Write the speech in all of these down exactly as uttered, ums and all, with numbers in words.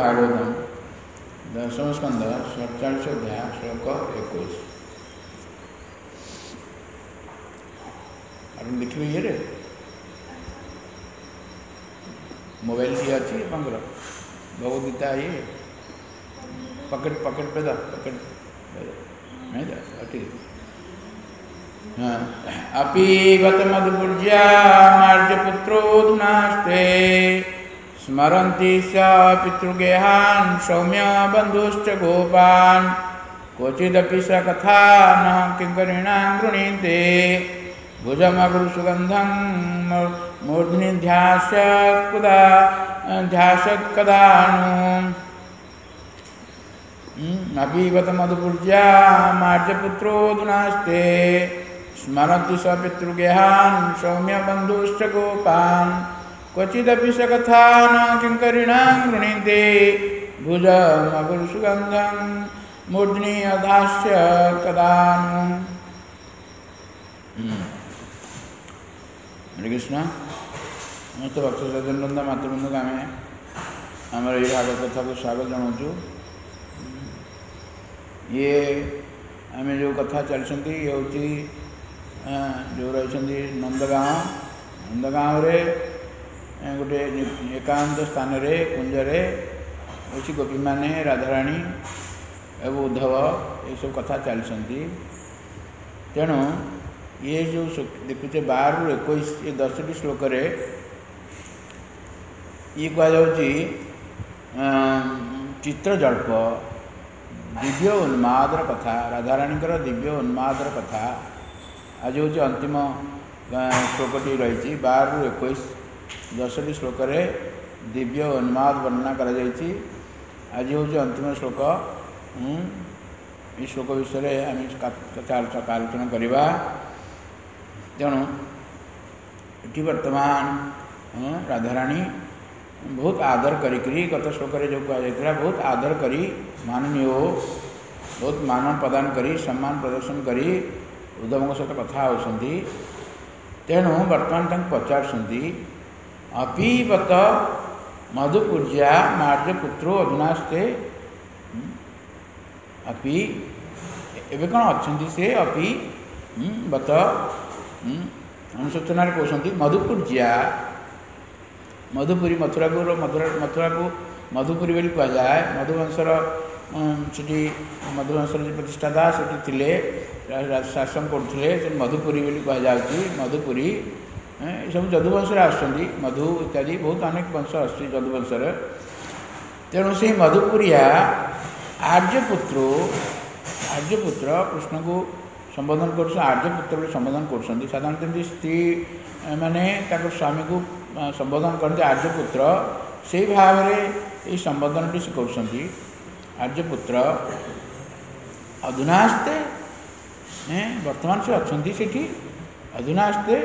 भागवतम दशम स्कंद सड़चाश अध्याय श्लोक एक आप लिखे ये मोबाइल ये अच्छी पंकर भगवदगीता ये पकेट पकेट पे दा पकेट नहीं दा ठीक हाँ अपि गत मधुपुर्या मार्जपुत्रोऽधुनास्ते स्मरन्ति स पितृगेहान् सौम्य बन्धुश्च गोपान् क्वचिदपि स कथा न किङ्करीणां गृणीते भुजमगुरुसुगन्धं मूर्ध्नि ध्यास्यत्कदा ध्यासत्कदानु अभिवत मधुपुर्या मार्जपुत्रोऽधुनास्ते स्मरन्ति स पितृगेहान् सौम्य बन्धुश्च गोपान् क्वचिदपि स कथा न किङ्करीणां गृणीते भुजमगुरुसुगन्धं मूर्ध्नि अधास्य कदानु। हरे कृष्ण समस्त भक्त सज्जनवृंद मातृवृंद आम आम ये भागवत कथा को स्वागत जनाऊँ। ये आम जो कथा चलती ये हूँ जो रही नंदगाँव नंदगाँव रे गोटे एकांत स्थान रे कुंजरे अच्छी गोपी माने राधाराणी एवं उद्धव ये सब कथा चलती। तेणु ये जो देखुचे बार रु इक्कीस ये दसटी श्लोक रे ये कहुच्छी चित्रजल्प दिव्य उन्मादर कथा राधाराणी दिव्य उन्मादर कथा आज हूँ अंतिम श्लोकटी रही बार रु इक्कीस दसटी श्लोक रे दिव्य उन्माद वर्णना करा जायछि। आज हूँ अंतिम श्लोक इस श्लोक विषय आम आलोचना करवा। तेणु ये बर्तमान राधाराणी बहुत आदर करी गत श्लोक जो कहुला बहुत आदर करी माननीय बहुत मान प्रदान करी सम्मान प्रदर्शन करी उद्धव सहित कथा होती। तेणु बर्तमान तक पचारती अपीवत मधुपुर्या मार्जपुत्रो अधुनास्ते अपि एवं कौन अच्छा से अपि बत अनुसूचना कहते मधुपुर्या मधुपुरी मथुरा को मथुरा मथुरा को मधुपुरी बोली कह जाए मधुवंशर से मधुवंशर जो प्रतिष्ठाता से शासन करते मधुपुरी बोली कह जाऊँगी। मधुपुरी ये सब जदुवंश आसुँच मधु इत्यादि बहुत अनेक वंश आस जदुवंशर। तेणु से मधुपुरिया आर्यपुत्र आर्यपुत्र कृष्ण को संबोधन कर आर्यपुत्र संबोधन कर साधारणतः स्त्री मैंने स्वामी को संबोधन करते आर्यपुत्र से भाव में संबोधन से कर आर्यपुत्र अधुनास्ते वर्तमान से अच्छा से अधुनास्ते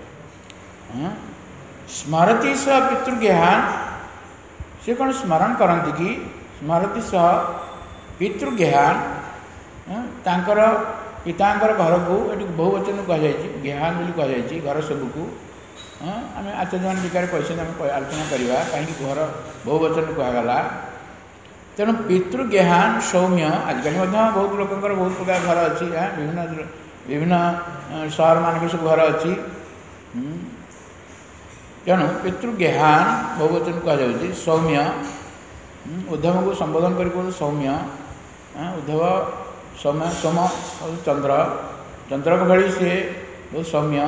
स्मरति स पितृगेहान् से कौन स्मरण करती कि स्मरति स पितृगेहान् तांकर पितांकर घर को ये बहुवचन कहुई गेहान बोली कहुई घर सबको आम आचार्य मान टीकार कैसे आम आलोचना करवा कहीं घर बहुवचन कहगला। तेणु पितृगेहान सौम्य आजिकल बहुत लोकंर बहुत प्रकार घर अच्छी विभिन्न विभिन्न सहर मान सब घर अच्छी। तेणु पितृगेहान बहुवचन कहुच्छी सौम्य उद्धव को संबोधन कर सौम्य उद्धव सौम्य सोम चंद्र चंद्र को भली सी बहुत सौम्य।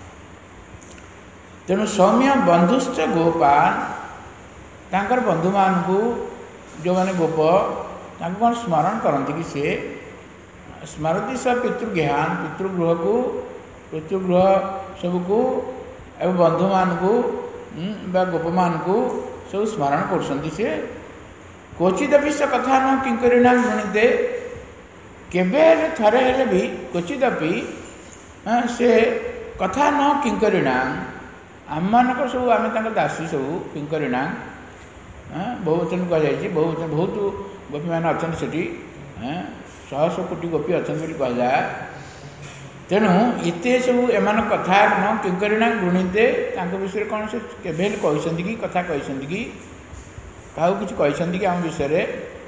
तेणु सौम्य बंधुश्च गोपान तांकर बंधु मान को जो मैंने गोप कौन स्मरण करती कि सी स्मरती स पितृगेहान पितृगृह को पितृगृह सबको एवं बंधु मान को गोप मान को सब स्मरण कर क्वचिदपि स कथा न किंकरीणां गृणीते केबे थरे हेले भी क्वचिदपि से कथा न किंकरीणां आम मानक सब आम दासी सब किंकरीणां बहुवचन कहुई बहुवचन बहुत गोपी मैंने अच्छा से शह शह कोटी गोपी अच्छा कहुए। तेणु इतने सब एम कथा न किंकरीणां गृणीते विषय कौन से केवे कहते कि कथा कहते कि କାହାକୁ କିଛି କହିଛନ୍ତି କି ଆମ ବିଷୟରେ?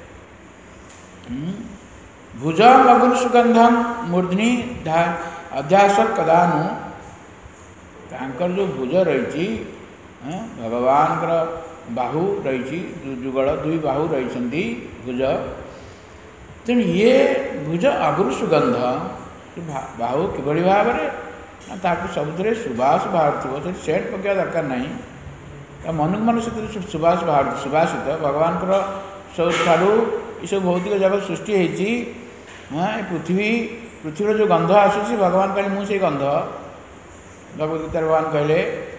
ଭୁଜଂ ଅଗୁରୁ ସୁଗନ୍ଧଂ ମୂର୍ଧ୍ନି ଅଧ୍ୟାସ କଦାନୁ। ତାଙ୍କର ଯେଉଁ ଭୁଜ ରହିଛି, ଭଗବାନଙ୍କର ବାହୁ ରହିଛି, ଯୁଗଳ ଦୁଇ ବାହୁ ରହିଛନ୍ତି ଭୁଜ। ତେଣୁ ଇଏ ଭୁଜ ଅଗୁରୁ ସୁଗନ୍ଧ, ବାହୁ କିଭଳି ଭାବରେ ନା ତାକୁ ସବୁଥିରେ ସୁବାସ ବାହାରୁଥିବ, ସେଠି ସେଣ୍ଟ ପକାଇବା ଦରକାର ନାହିଁ, ତା ମନକୁ ମନ ସେଥିରେ ସୁବାସ ବାହାରୁଛି, ସୁବାସିତ ଭଗବାନଙ୍କର ସବୁଠାରୁ ଏସବୁ ଭୌତିକ ଜଗତ ସୃଷ୍ଟି ହେଇଛି। ହଁ, ଏ ପୃଥିବୀ ପୃଥିବୀର ଯେଉଁ ଗନ୍ଧ ଆସୁଛି, ଭଗବାନ କହିଲେ ମୁଁ ସେଇ ଗନ୍ଧ। ଭଗବତ ଗୀତାରେ ଭଗବାନ କହିଲେ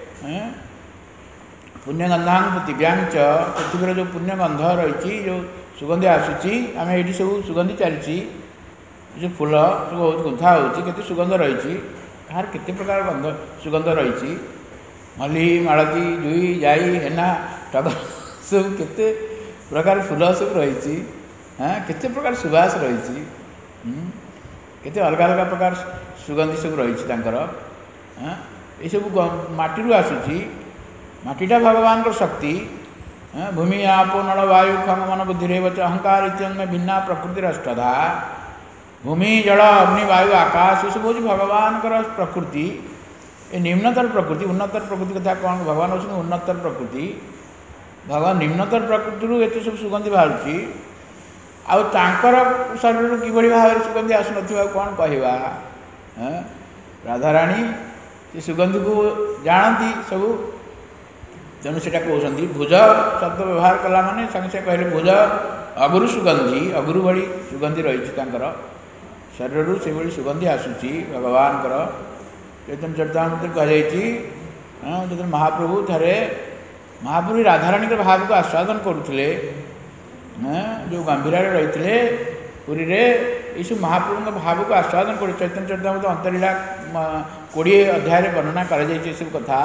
ପୁଣ୍ୟଗନ୍ଧାଂ ପୃଥିବ୍ୟାଞ୍ଚ, ପୃଥିବୀର ଯେଉଁ ପୁଣ୍ୟଗନ୍ଧ ରହିଛି, ଯେଉଁ ସୁଗନ୍ଧି ଆସୁଛି, ଆମେ ଏଇଠି ସବୁ ସୁଗନ୍ଧି ଚାଲିଛି, ଯେଉଁ ଫୁଲ ସବୁ ବହୁତ ଗୁନ୍ଥା ହେଉଛି, କେତେ ସୁଗନ୍ଧ ରହିଛି, କାହାର କେତେ ପ୍ରକାର ଗନ୍ଧ ସୁଗନ୍ଧ ରହିଛି, ମଲ୍ଲି, ମାଳତୀ, ଜୁଇ, ଜାଇ, ହେନା, ଟଗର, ସବୁ କେତେ ପ୍ରକାର ଫୁଲ ସବୁ ରହିଛି। ହଁ, କେତେ ପ୍ରକାର ସୁବାସ ରହିଛି, କେତେ ଅଲଗା ଅଲଗା ପ୍ରକାର ସୁଗନ୍ଧି ସବୁ ରହିଛି ତାଙ୍କର। ହଁ, ଏସବୁ ମାଟିରୁ ଆସୁଛି, ମାଟିଟା ଭଗବାନଙ୍କର ଶକ୍ତି। ଭୂମି ଆପ ନଳ ବାୟୁ ଖଙ୍ଗ ମନ ବୁଦ୍ଧିରେ ବଚ ଅହଙ୍କାର ଇତ୍ୟନ୍ୟ ଭିନ୍ନା ପ୍ରକୃତିର ଅଷ୍ଟଧା। ଭୂମି, ଜଳ, ଅଗ୍ନି, ବାୟୁ, ଆକାଶ ଏସବୁ ହେଉଛି ଭଗବାନଙ୍କର ପ୍ରକୃତି। ଏ ନିମ୍ନତର ପ୍ରକୃତି, ଉନ୍ନତର ପ୍ରକୃତି କଥା କ'ଣ? ଭଗବାନ ହେଉଛନ୍ତି ଉନ୍ନତର ପ୍ରକୃତି। ଭଗବାନ ନିମ୍ନତର ପ୍ରକୃତିରୁ ଏତେ ସବୁ ସୁଗନ୍ଧି ବାହାରୁଛି, ଆଉ ତାଙ୍କର ଶରୀରରୁ କିଭଳି ଭାବରେ ସୁଗନ୍ଧି ଆସୁନଥିବ ଆଉ କ'ଣ କହିବା? ରାଧାରାଣୀ ସେ ସୁଗନ୍ଧିକୁ ଜାଣନ୍ତି ସବୁ, ତେଣୁ ସେଇଟା କହୁଛନ୍ତି। ଭୁଜ ଶବ୍ଦ ବ୍ୟବହାର କଲା ମାନେ ସାଙ୍ଗେ ସାଙ୍ଗେ କହିଲେ ଭୁଜ ଅଗୁରୁ ସୁଗନ୍ଧି, ଅଗୁରୁ ଭଳି ସୁଗନ୍ଧି ରହିଛି ତାଙ୍କର ଶରୀରରୁ, ସେଭଳି ସୁଗନ୍ଧି ଆସୁଛି ଭଗବାନଙ୍କର। ଚୈତନ୍ୟ ଚରିତାମୃତରେ କୁହାଯାଇଛି, ଯେତେବେଳେ ମହାପ୍ରଭୁ ଥରେ ମହାପ୍ରଭୁ ରାଧାରାଣୀଙ୍କର ଭାବକୁ ଆସ୍ୱାଦନ କରୁଥିଲେ, ଯେଉଁ ଗମ୍ଭୀରାରେ ରହିଥିଲେ ପୁରୀରେ, ଏଇସବୁ ମହାପ୍ରଭୁଙ୍କ ଭାବକୁ ଆସ୍ୱାଦନ କରି ଚୈତନ୍ୟ ଚରିତାମୃତ ଅନ୍ତରୀଳା କୋଡ଼ିଏ ଅଧ୍ୟାୟରେ ବର୍ଣ୍ଣନା କରାଯାଇଛି ଏସବୁ କଥା।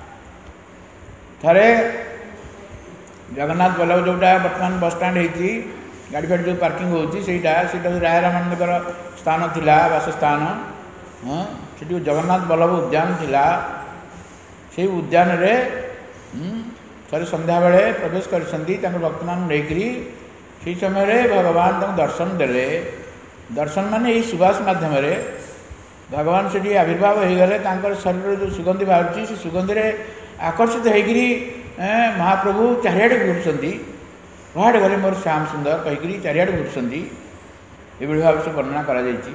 ଥରେ ଜଗନ୍ନାଥ ବଲ୍ଲଭ ଯେଉଁଟା ବର୍ତ୍ତମାନ ବସଷ୍ଟାଣ୍ଡ ହେଇଛି, ଗାଡ଼ି ଫାଡ଼ି ଯେଉଁ ପାର୍କିଂ ହେଉଛି, ସେଇଟା ସେଇଟା ରାୟ ରାମାନନ୍ଦଙ୍କର ସ୍ଥାନ ଥିଲା, ବାସସ୍ଥାନ। ହଁ, ସେଠି ଜଗନ୍ନାଥ ବଲ୍ଲଭ ଉଦ୍ୟାନ ଥିଲା। ସେଇ ଉଦ୍ୟାନରେ ଥରେ ସନ୍ଧ୍ୟାବେଳେ ପ୍ରବେଶ କରିଛନ୍ତି ତାଙ୍କର ଭକ୍ତମାନଙ୍କୁ ନେଇକରି। ସେହି ସମୟରେ ଭଗବାନ ତାଙ୍କୁ ଦର୍ଶନ ଦେଲେ। ଦର୍ଶନ ମାନେ ଏଇ ସୁବାସ ମାଧ୍ୟମରେ ଭଗବାନ ସେଠି ଆବିର୍ଭାବ ହୋଇଗଲେ। ତାଙ୍କର ଶରୀରରେ ଯେଉଁ ସୁଗନ୍ଧି ବାହାରୁଛି, ସେ ସୁଗନ୍ଧିରେ ଆକର୍ଷିତ ହୋଇକରି ମହାପ୍ରଭୁ ଚାରିଆଡ଼େ ଘୁରୁଛନ୍ତି। କୁଆଡ଼େ ଗଲେ ମୋର ଶ୍ୟାମ ସୁନ୍ଦର କହିକରି ଚାରିଆଡ଼େ ଘୁରୁଛନ୍ତି। ଏଭଳି ଭାବରେ ସବୁ ବର୍ଣ୍ଣନା କରାଯାଇଛି।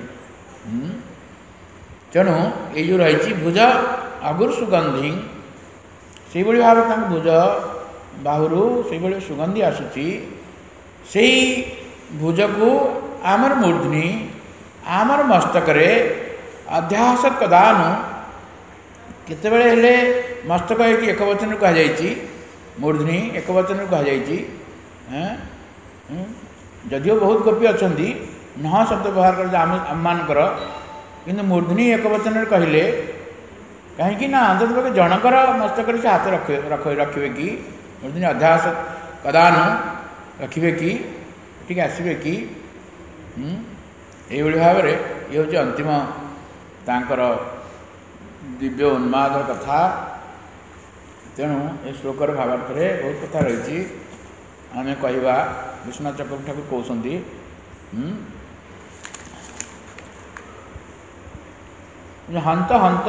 ତେଣୁ ଏଇ ଯେଉଁ ରହିଛି ଭୁଜ ଅଗୁରୁ ସୁଗନ୍ଧି, ସେଇଭଳି ଭାବରେ ତାଙ୍କ ଭୁଜ ବାହୁରୁ ସେଇଭଳି ସୁଗନ୍ଧି ଆସୁଛି। ସେଇ ଭୁଜକୁ ଆମର ମୂର୍ଧ୍ନି, ଆମର ମସ୍ତକରେ ଅଧ୍ୟାସ କଦାନୁ, କେତେବେଳେ ହେଲେ ମସ୍ତକ ହେଇକି ଏକ ବଚନରେ କୁହାଯାଇଛି, ମୂର୍ଧ୍ନି ଏକ ବଚନରେ କୁହାଯାଇଛି। ଯଦିଓ ବହୁତ ଗୋପୀ ଅଛନ୍ତି ନହ ଶବ୍ଦ ବ୍ୟବହାର କରାଯାଏ ଆମ ଆମମାନଙ୍କର, କିନ୍ତୁ ମୂର୍ଧ୍ନି ଏକ ବଚନରେ କହିଲେ କାହିଁକି ନା ଅନ୍ତତଃ ଜଣଙ୍କର ମସ୍ତକରେ ସେ ହାତ ରଖିବେ ରଖିବେ କି? ମୂର୍ଧ୍ନି ଅଧ୍ୟାସ କଦାନୁ ରଖିବେ କି? ଏଠିକି ଆସିବେ କି? ଏଇଭଳି ଭାବରେ ଇଏ ହେଉଛି ଅନ୍ତିମ ତାଙ୍କର ଦିବ୍ୟ ଉନ୍ମାଦର କଥା। ତେଣୁ ଏ ଶ୍ଲୋକର ଭାବାର୍ଥରେ ବହୁତ କଥା ରହିଛି। ଆମେ କହିବା ବିଶ୍ୱନାଥ ଚକ୍ରବର୍ତ୍ତୀ ଠାକୁର କହୁଛନ୍ତି, ହନ୍ତ ହନ୍ତ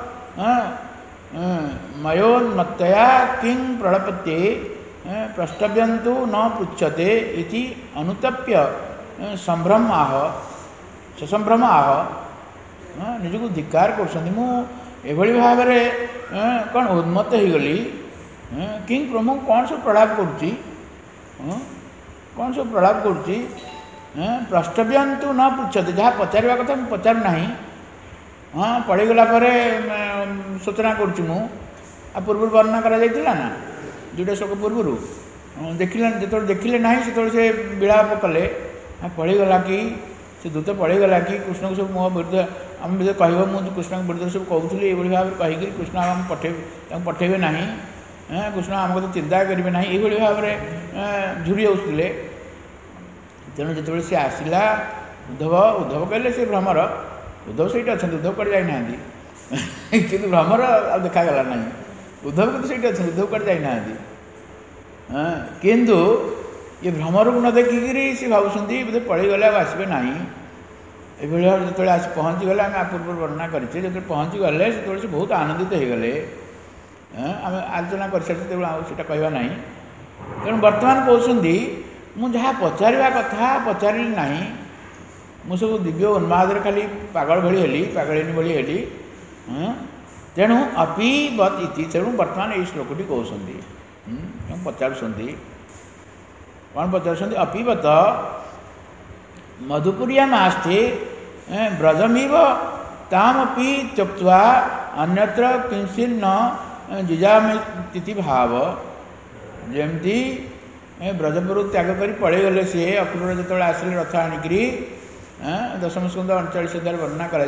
ମୟୋନ୍ମତ୍ତୟା କିଂ ପ୍ରଳପତେ ପ୍ରଷ୍ଟବ୍ୟନ୍ତୁ ନ ପୃଚ୍ଛତେ ଇତି ଅନୁତପ୍ୟ ସମ୍ଭ୍ରମ ଆହ ସସମ୍ଭ୍ରମ ଆହ। ନିଜକୁ ଧିକ୍କାର କରୁଛନ୍ତି, ମୁଁ ଏଭଳି ଭାବରେ କ'ଣ ଉନ୍ମତ୍ତ ହୋଇଗଲି, କିଂ ପ୍ରଭୁ କ'ଣ ସବୁ ପ୍ରଳାପ କରୁଛି, କ'ଣ ସବୁ ପ୍ରଳାପ କରୁଛି। ପ୍ରଷ୍ଟବ୍ୟନ୍ତୁ ନ ପୃଚ୍ଛତେ, ଯାହା ପଚାରିବା କଥା ମୁଁ ପଚାରୁ ନାହିଁ। ହଁ, ପଢ଼ିଗଲା ପରେ ସୂଚନା କରୁଛି ମୁଁ। ଆଉ ପୂର୍ବରୁ ବର୍ଣ୍ଣନା କରାଯାଇଥିଲା ନା ଦୁଇଟା ଶ୍ଲୋକ ପୂର୍ବରୁ, ଦେଖିଲେ ଯେତେବେଳେ ଦେଖିଲେ ନାହିଁ ସେତେବେଳେ ସେ ବିଳାପ କଲେ। ପଳେଇଗଲା କି ସେ ଦୂତ ପଳେଇଗଲା କି, କୃଷ୍ଣଙ୍କୁ ସବୁ ମୋ ବିରୁଦ୍ଧ ଆମ ବିରୁଦ୍ଧ କହିବ, ମୁଁ କୃଷ୍ଣଙ୍କ ବିରୁଦ୍ଧରେ ସବୁ କହୁଥିଲି, ଏଇଭଳି ଭାବରେ କହିକି କୃଷ୍ଣ ଆମକୁ ପଠେଇବେ, ତାଙ୍କୁ ପଠେଇବେ ନାହିଁ, କୃଷ୍ଣ ଆମ କଥା ଚିନ୍ତା କରିବେ ନାହିଁ, ଏଇଭଳି ଭାବରେ ଝୁରି ଯାଉଥିଲେ। ତେଣୁ ଯେତେବେଳେ ସେ ଆସିଲା, ଉଦ୍ଧବ ଉଦ୍ଧବ କହିଲେ ସେ ଭ୍ରମର, ଉଦ୍ଧବ ସେଇଠି ଅଛନ୍ତି, ଉଦ୍ଧବ କୁଆଡ଼େ ଯାଇନାହାନ୍ତି। କିନ୍ତୁ ଭ୍ରମର ଆଉ ଦେଖାଗଲା ନାହିଁ। ଉଦ୍ଧବ କିନ୍ତୁ ସେଇଠି ଅଛନ୍ତି, ଉଦ୍ଧବ କୁଆଡ଼େ ଯାଇନାହାନ୍ତି। किंतु ये भ्रमर को न देखिकी सी भावुंट बोधे पलैगले आसबे ना ये जो आस पहुँची गले आम पूर्व वर्णना करें जो पहुँची गले से बहुत आनंदित हो गले आम आलोचना कर सारी आटा कहवा ना तेणु बर्तमान कहते मुझे पचार कथा पचारि ना मुझे सब दिव्य उन्माद खाली पागल भली हेली पागलिनी भली हेली तेणु अपी बत इति तेणु बर्तमान ये श्लोकटी कहते पचारुंट कौन पचारुंट अपी बत मधुपुरिया आस्ते ब्रजमीव तामपि त्यक्त्वा अन्यत्र किंचिन्न जिजामिति भाव जमती ब्रजपुर त्याग कर पड़े गले सी अक्रूर जो आसिले रथ आणिकी दशम स्कंद अड़चाश हजार वर्णना कर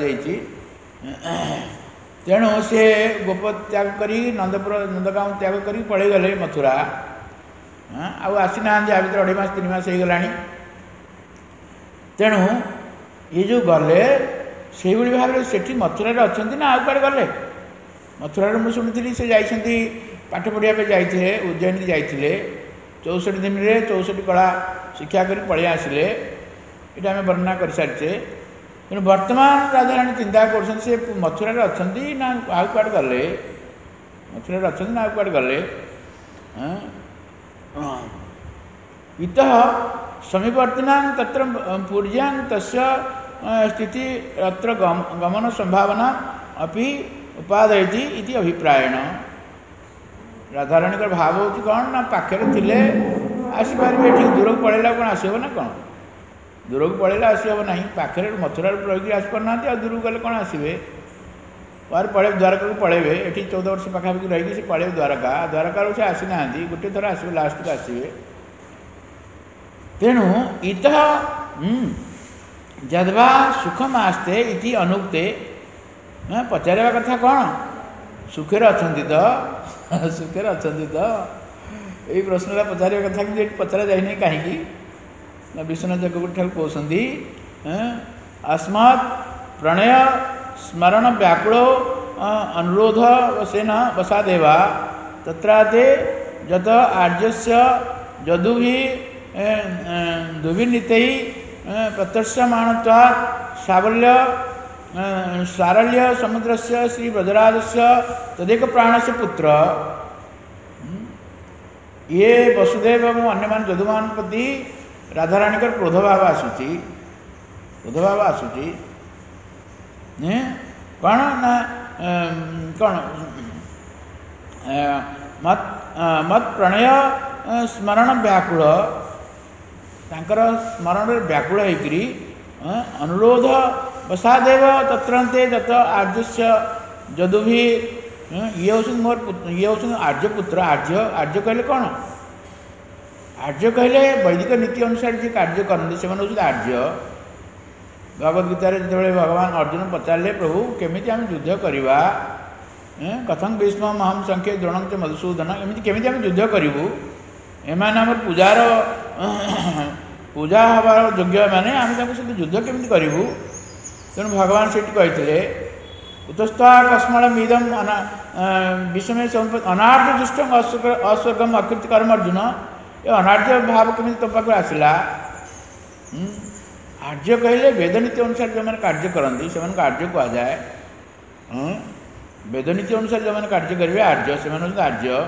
तेणु सी गोप त्याग कर नंदपुर नंदगांव त्याग कर पड़े गले मथुरा आउ आसी ना भर अढ़ाई मस तीन मस हो गला तेणु ये जो गले से भाव से मथुरा अच्छा ना आउ कड़े गले मथुरा मुझे शुणी से जाती पाठ पढ़ापे जाते उज्जैन की जाते चौसठ दिन में चौसठ कला शिक्षा कर पलि आसिले ये आम वर्णना कर सारी तेणु बर्तमान राधाराणी चिंता कर मथुरा अच्छा ना आउ कड़े गले मथुरा अच्छा ना आउ कड़े गले इत समीपवर्तिना तत्र पूर्यां तस्य स्थिति अत्र गम, गमन संभावना अपि उपादयति इति अभिप्रायेण राधाराणी का भाव हो कौन ना पाखे थे आसपारे ये दूर को पड़ेगा कौन आसब ना कौन दूर को पड़ेगा आसब ना पाखे मथुरा रही आसपारना दूर को गले कौन आसबे और पड़े द्वारका को पलैबे ये चौदह वर्ष पाखापाखि रही से पलैबे द्वारका द्वारका से आसी ना गोटे थर आसबे लास्ट को आसबे तेणु इत जद्वा सुखम आस्ते इति अनुक्ते पचार कथा कौन सुखे अच्छा तो सुखे अच्छा तो यही प्रश्न पचार कथा कि पचरा जाए कहीं विश्वनाथ चक्रवर्ती ठाकुर कहते अस्मत् प्रणय स्मरण व्याकुल अनुरोध वसेन वसादेवा तत्राते जत आर्यस्य जदुभि दुर्विनीत प्रत्यक्षमाणत्वात् सावल्य सारल्य समुद्र से श्री ब्रजराज से तदेक प्राण से पुत्र ये वसुदेव और अन्य जदुमान प्रति राधाराणी का क्रोध भाव आसूची क्रोध भाव आसूची कौन ना कौन मत मत प्रणय स्मरण व्याकुल तांकर स्मरण व्याकुल होकरी अनुरोध वसादेव तत्रंते जत आर्यस्य जदुभि ये हूँ मोर ये हूँ आर्यपुत्र आर्य आर्य कहले कौन आर्य कहले वैदिक नीति अनुसार जी कार्य करते से हूँ आर्य भगवद गीतार जो भगवान अर्जुन पचारे प्रभु केमी आम युद्ध करवा कथं भीष्म महम संख्य द्रोणं च मधुसूदन एमती केमी आम युद्ध करूँ एमान आम पूजार पूजा हबार योग्य मैंने आम सहित युद्ध केमी करूँ तेणु भगवान से कहते उतस्ता कस्मलमिदम विषम अनार्य दुष्टम अस्वर्गम अकृत कर्म अर्जुन ये अनार्य भाव केमी तुम पाक आसला आर्य कहले वेदनीति अनुसार जो मैंने कार्य करती से आर्य कहुए वेदनीति अनुसार जो मैंने कार्य करेंगे आर्य से आर्य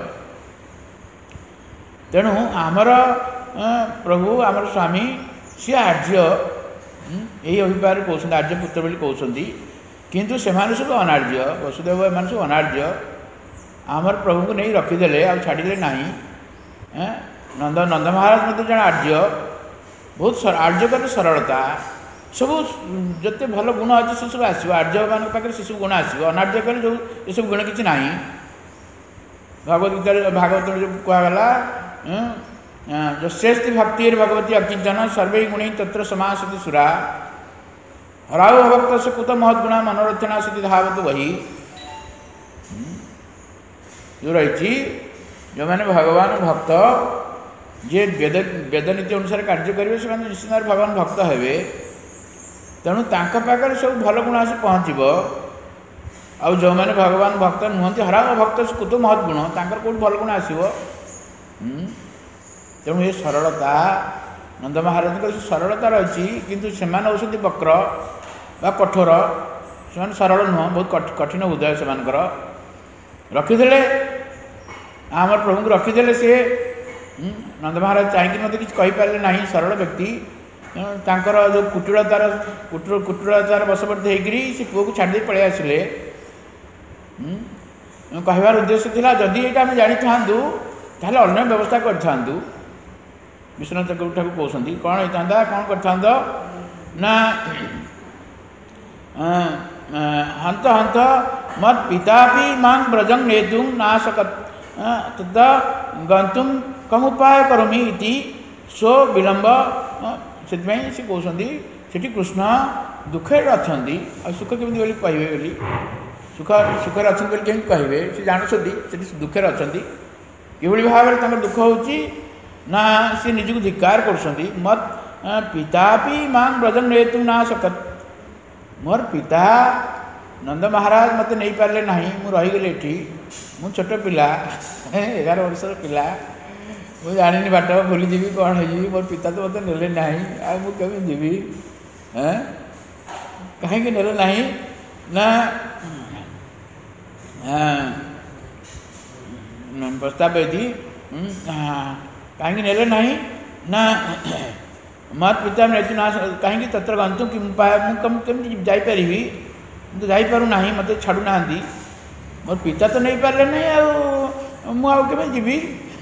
तेणु आमर प्रभु आमर स्वामी सी आर्य यही अभिप्राय कहते आर्यपुत्र बोली कहते किंतु से सब अनार्य वसुदेव एम सब अनार्य आमर प्रभु को नहीं रखीदे आ छाड़े ना नंद नंद महाराज मत जन आर्य बहुत आर्य कहते सरलता सब जिते भल गुण अच्छे से सब आसो आर्य मान पाखे से सब गुण आसो अनार्य कहले जो ये सब गुण किसी ना भगवद गीता भागवत जो कहगला जो श्रेष्ठ भक्ति भगवती अकिंचन सर्वे गुणी तत्र समासति सुरा हराव भक्त से कुत महत्गुणा मनोरथना सती धावत वही जो रही जो मैंने भगवान भक्त जे वेद वेदनीति अनुसार कार्य करेंगे से निश्चित भाव भगवान भक्त हे तेणु तांका पाखरे सब भल गुण आसी पहुँचब आउ जो मैंने भगवान भक्त नुहति हराव भक्त से कुत महत्गुण तांकर कौट भल गुण आसो तेणु ये सरलता नंद महाराज सरलता रही किंतु से होती वक्र बा कठोर से सरल नुह बहुत कठिन हृदय से रखीदे आमर प्रभु को रखीदे सी नंद महाराज चाहिए मत कि कहींपारे ना सरल व्यक्ति तांकर जो कुटिलतार कुटिल कुटिलतार बशवर्ती होकर से पुआ को छाड़ी पलि आसिले कहबार उद्देश्य था जदि यहाँ आम जानी था ताहले अन्य व्यवस्था कर विश्वनाथ ठाकुर कहते कौन होता कौन कर ना हंत हंत मत पिता भी मांग ब्रजंग नेतुं नाशकत तदा गंतुम कम उपाय करोमि इति सो विलंब से कहते से कृष्ण दुखे अच्छा सुख केमी बोली कहे बोली सुख सुखे अच्छा कहीं कहे से जानते से दुखे अच्छा कि भाव में दुख हो ना सी निजक धिक्कार कर मत पिता भी मां ब्रजन नेतु ना सकत मोर पिता नंद महाराज मत नहीं पारे ना मु रहीगली ये मु छोट पिला एगार वर्ष पिला मुझे जानी बाट भूलीजी कौन हो मोर पिता तो मत नेले ना आमी जीवी कहीं नेले ना ना प्रस्ताव यदि कहीं नेले ना ना मत पिता नेतु ना कहीं तत्र गंतु कि मुझे जापरि तो जापरू ना मत छाड़ू ना मोर पिता तो नहीं पारे ना मुझे जीवी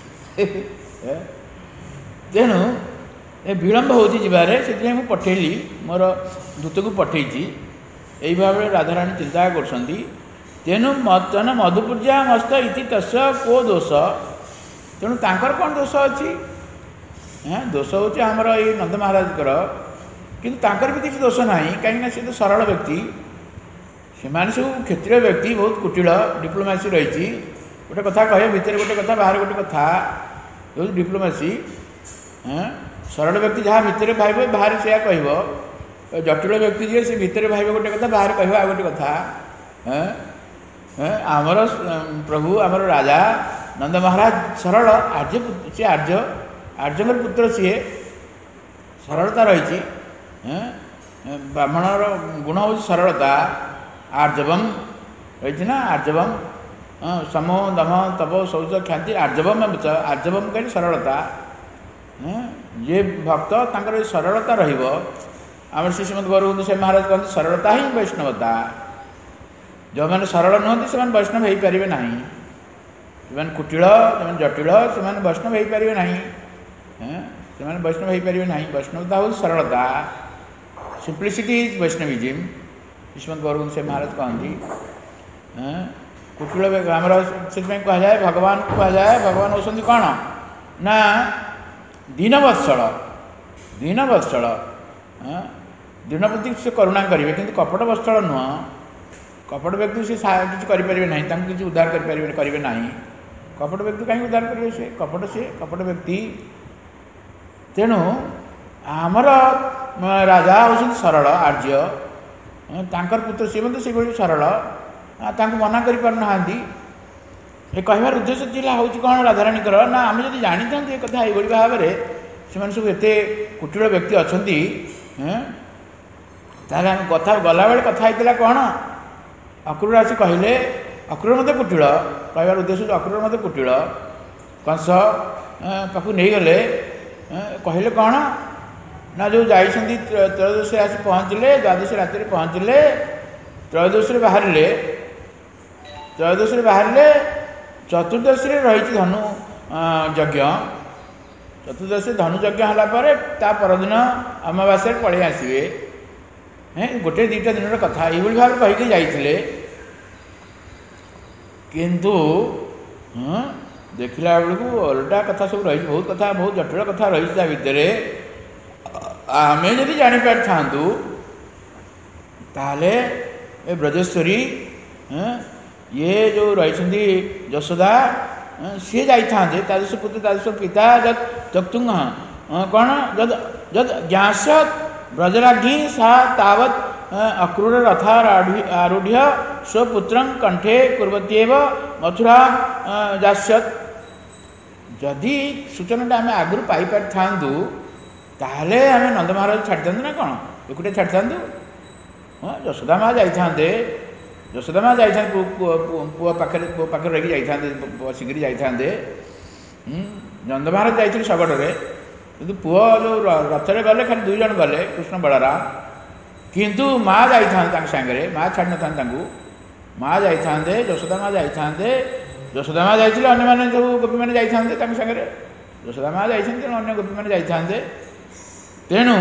तेणु ए विलंब हो जबार से पठेली मोर दूत को पठे यही भाव राधाराणी चिंता कर तेणु मतन मधुपूजा मस्त इति तस् को दोष तेणु तांकर कौन दोष अच्छी दोष हूँ आमर ये नंद महाराज किंतु तांकर भी किसी दोष ना कहीं सी तो सरल व्यक्ति से सब क्षेत्रीय व्यक्ति बहुत कुटिल डिप्लोमेसी रही गोटे कथा कहे भितर गोटे कथा बाहर गोटे कथा जो डिप्लोमेसी सरल व्यक्ति जहाँ भितर भाव बाहर से कह जटिल व्यक्ति जी से भितर भाव गोटे कथा बाहर कह आ गोटे कथा आमर प्रभु आमर राजा नंद महाराज सरल आर्य सी आर्य आर्यर पुत्र सी सरलता रही ब्राह्मणर गुण हूँ सरलता आर्जवम रही ना आर्जवम समो दम तप शौच ख्याति आर्जवम आर्जवम कहीं सरलता ये भक्त तांकर सरलता रम श्री श्रीमद गौरबंदु से महाराज कहते सरलता ही वैष्णवता जो मैंने सरल नुहति से वैष्णव हो पारे ना से कुटिल से जटिल से वैष्णव हो पारे ना से वैष्णव हो पारे ना वैष्णवता हूँ सरलता सिंप्लिसिटी इज वैष्णविज्म श्रीमद गौरबंदु से महाराज कहती कुटिल आमर से कहुए भगवान को कहुए भगवान होती कौन ना दीनवत्सल दीनवत्सल दीनप्रति से करुणा करेंगे किंतु कपट वत्सल नुह कपट व्यक्ति से किसी करें ना किसी उद्धार करेंगे ना कपट व्यक्ति कहीं उद्धार करेंगे से कपट से कपट व्यक्ति तेणु आमर राजा हूँ सरल आर्य तांकर पुत्र सी मत से सरल मना कर कहबार उद्देश्य हूँ कौन राधाराणी ना आम जब जानी था ये कथा ये भाव में से सब एत कुटिल व्यक्ति अच्छा ताहले कथा गला बेले कथा होता कौन अक्रूर आसी कहले अक्रूर मत कुटिल कहबार उद्देश्य अक्रूर मत कुटिल कंस पाखु नहीं गले कहले कौन ना जो जाइछंती त्रयोदशी आसी पहुँचले द्वादशी राति पहुँचले त्रयोदशी बाहर त्रयोदशी बाहर चतुर्दशी रही धनु यज्ञ चतुर्दशी धनु यज्ञ है ता परदिन अमावास्या पलि आसवे हैं गोटे दुईटा दिन कथा ये भाव कहीकि जाइए किंतु देखला बेलू ओल्टा कथा सब रही बहुत कथा बहुत जटिल कथा रही भितर आम जदि जापार था ताले ए ब्रजेश्वरी ये जो रही यशोदा सी जाते तादृश पुत्र तादृश पिता जद त्यक्तुंग कौन जद जद ज्ञासत ब्रजराज्ञी सा तावत अक्रूर रथारूढ़ स्वपुत्र कंठे कुर्वत्येव मथुरा जास्यत जदि सूचनाटा आम आगु पाइपारि था ताहले आम नंद महाराज छाड़ी था ना कौन एकुटे छाड़ी था। हाँ यशोदा माँ जाते यशोदा माँ जाते पुआ पाखे पुआ पाखे रही जाते बसिक जाते नंद महाराज जाते शगड़े कि पुआ जो रथरे गले खाली दुई जन गले कृष्ण बलराम किंतु माँ जाते सांगे माँ छाड़ी न था माँ जाते यशोदा माँ जाते यशोदा माँ जाते अन्य सब गोपी मैंने जाते सांगे यशोदा माँ जाते अन्य गोपी मैंने जाते तेणु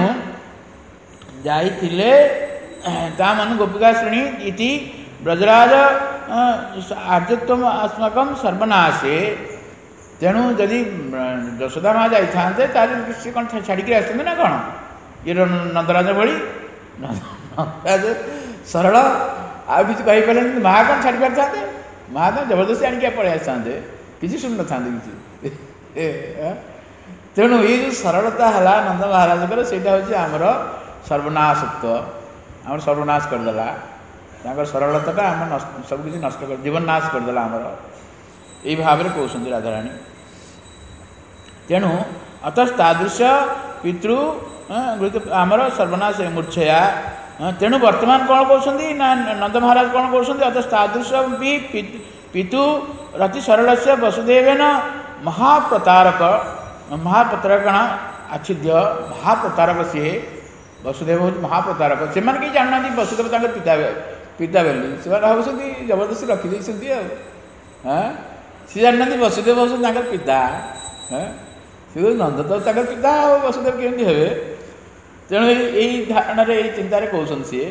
जाइए ता मन गोपिका श्रेणी इति ब्रजराज आर्जत्व अस्माकं सर्वनाशे। तेणु जदि यशोदा माँ जाते सी कौन छाड़ी आसते ना कौन ये नंदराज भली नंदराज सरल आ कि कहीपर माँ कौन छाड़ी पारि था माँ तो जबरदस्ती आणिक पलि आसते किसी शुणी न था कि तेणु ये जो सरलता है नंद महाराज से आमर सर्वनाशत्व आम सर्वनाश करदेला सरलता आम सबकि नष्ट कर जीवन नाश करदेला आमर यही भाव में कहते राधाराणी। तेणु अतस्तादृश पितृ आमर सर्वनाश मूर्छया तेणु वर्तमान कौन कहते ना नंद महाराज कौन कहते अतस्तादृश भी पितु रति सरल से वसुदेवेन महाप्रतारक महाप्रतारकण आच्छिद्य महाप्रतारक सी वसुदेव हूँ महाप्रतारक से कहीं जानना वसुदेव तक पिता पिता बोली से भावुंट जबरदस्ती रखीदे हाँ सी जानना वसुदेव हूँ पिता हाँ सी नंद तो तक पिता वसुदेव केमती हे तेणु यही धारणा यही चिंतार कहते सी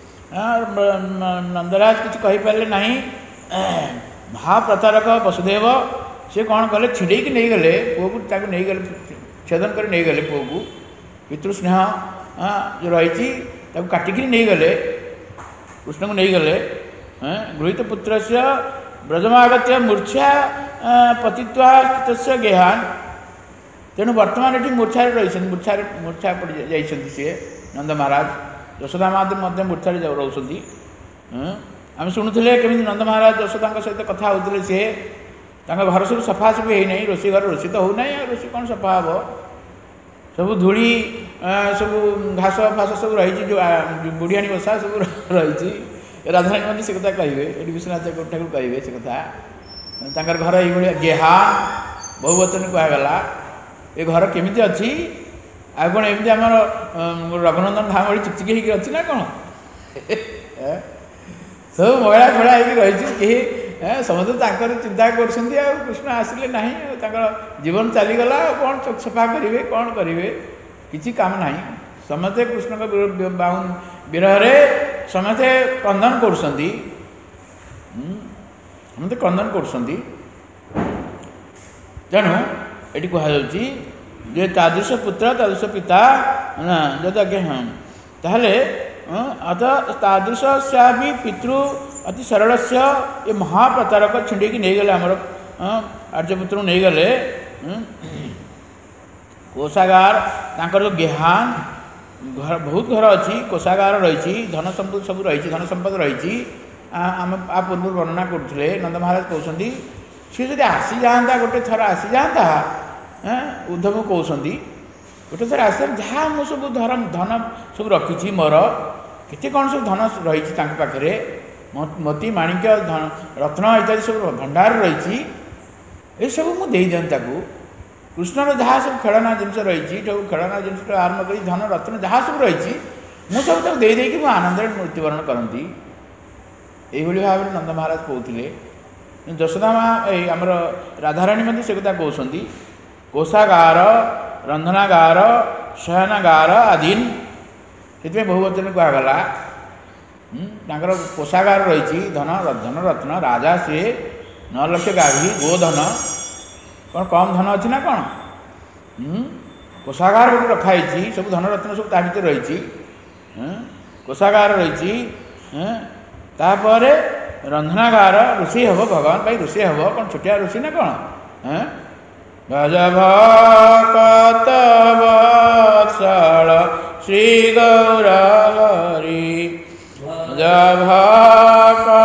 नंदराज किसी कहींपारे ना महाप्रतारक वसुदेव सी कौन कले छिड़े नहीं गले पुओ को नहीं गले छेदन कर नहीं गले पुओ को पितृस्नेह जो रही काटिक नहीं गले कृष्ण को नहीं गले गृहीत पुत्र से ब्रजमागत मूर्छा पतित्वा स्थित गेहान। तेणु वर्तमान ये मूर्छा रही मूर्छा मूर्छा पड़ जाइए सी नंद महाराज यशोदा माँ मूर्छा रोचे आम शुणुले केमी नंद महाराज यशोदा सहित कथा होते सी घर सब सफा सफी होना रोषे घर रोषे तो होना रोषे कौन सफा हे सब धूली सब घास फास सब रही जो बुढ़ियाणी बसा सब रही राधाराणी मैंने से कथा कहे ये विश्वनाथ ठाकुर कहे से कथा घर ये गेहा बहुवचन कहगला ये घर केमी अच्छी आ कौन एमती आम रघुनंदन धाम भाई चिकचिक होगी अच्छी ना कौन सब महिला फड़ा रही कहीं समस्त चिंता कर कृष्ण आसिले ना जीवन चलीगला कौन सफा करेंगे कौन करेंगे किसी काम ना समस्ते कृष्ण विरह समस्ते क्रंदन कर समस्ते क्रंदन कर तेणु ये कहुच्छी तादृश पुत्र तादृश पिता जदि हाँ ताहले अतः तादृश भी पितृ अति सरल से ये महाप्रतारक छिंडी की नहीं गले आमर आर्यपुत्र नहीं गले कोषागार तांकर जो गेहान घर बहुत घर अच्छी कोषागार रही धन संपद सब रही धन संपद रही आम आ पूर्व वर्णना करते नंद महाराज कहते सी जब आसी जाता गोटे थर आसी जाता उद्धव कहते गोटे थर आस जहाँ मु सब धर्म धन सब रखी मोर केते कौन सब धन रही पाखे मोती माणिक्य धन रत्न इत्यादि सब भंडार रही ये सब मुझे दिखाँ कृष्णर जहाँ सब खेलना जिनस रही खेलना जिनस आरंभ कर धन रत्न जहाँ सब रही मुझे सब देदेक आनंद मृत्युवरण करती यही भाव में नंद महाराज कहते यशोदा माँ आमर राधाराणी मध्य से कथा कहते कोषागार रंधनागार शयनागार आदि से बहुवचन कहगला कोषागार रही धन धन रत्न राजा सी नौ लक्ष गाभी गोधन कौन कम धन अच्छी ना कौन कोषागार गोटे रखाई सब धन रत्न सब ता भर रही कोषागार रही रंधनागार रोषे हम भगवान भाई रोषे हम कौन छोटिया रोषे ना कौन भज भक्त वत्सल श्री गौरहरि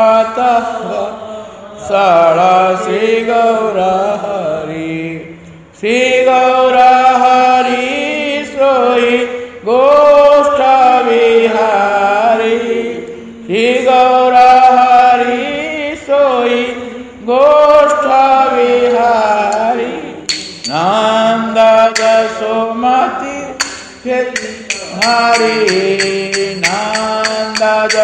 भक्त वत्सल श्री गौरहरि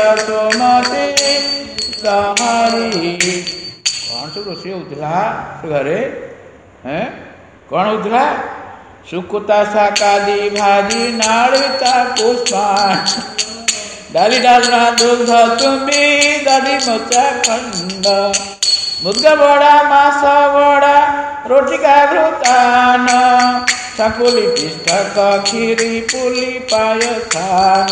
सोमते सहारी। कौन सब रोषे होता से घरे हैं कौन होता सुकुता शाकादी भाजी नाड़िता पुष्पाण डाली डालना दुग्ध तुम्बी दधि मोचा खंड मुद्गा बड़ा मांस बड़ा रोटी का घृतान सकुली पिष्टक खीरी पुली पायसान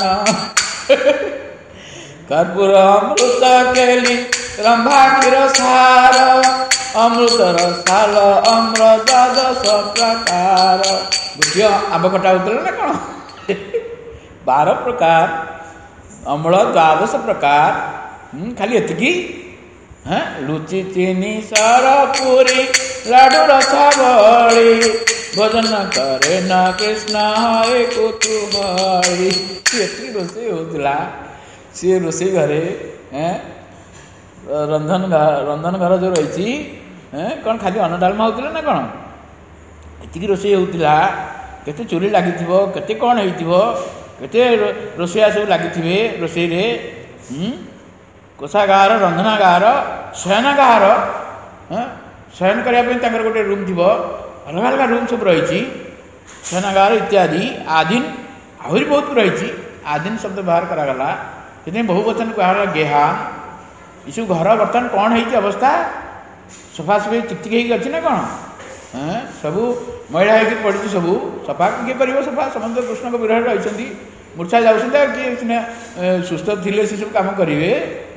कर्पूर अमृत केली रंभा क्षीर सार अमृत रसाल अम्र द्वादश प्रकार। गोटे आंब खटा होता ना कौन बार प्रकार अम्ल द्वादश प्रकार खाली एतिकी हाँ लुचि चीनी सर पूरी लाडू रसावली भोजन करे न कृष्ण है कुतूहली। एतिकी रोषे होता सी रोषे घरे रंधन रंधन घर जो रही कौन खाली अन्न डालमा होता ना कौन एतिकी रोषे होता केते चूली लगी केते कौन हो केते रोषिया सब लगी रोषे कोषागार रंधनागार शयनगार शयन करने गोटे रूम थी अलग अलग रूम सब रही शयनगार इत्यादि आदिन आहरी बहुत रही आदिन शब्द व्यवहार करागला से बहुवचन कहला गेहान ये सब घर बर्तमान कौन है अवस्था सफासफी चिकचिक अच्छी ना कौन सबू महिला होगी पड़ी सबू सफा किए कर सफा समस्त कृष्ण को विरह रही मूर्छा जाऊँ किए सुस्थ थे से सब कम करेंगे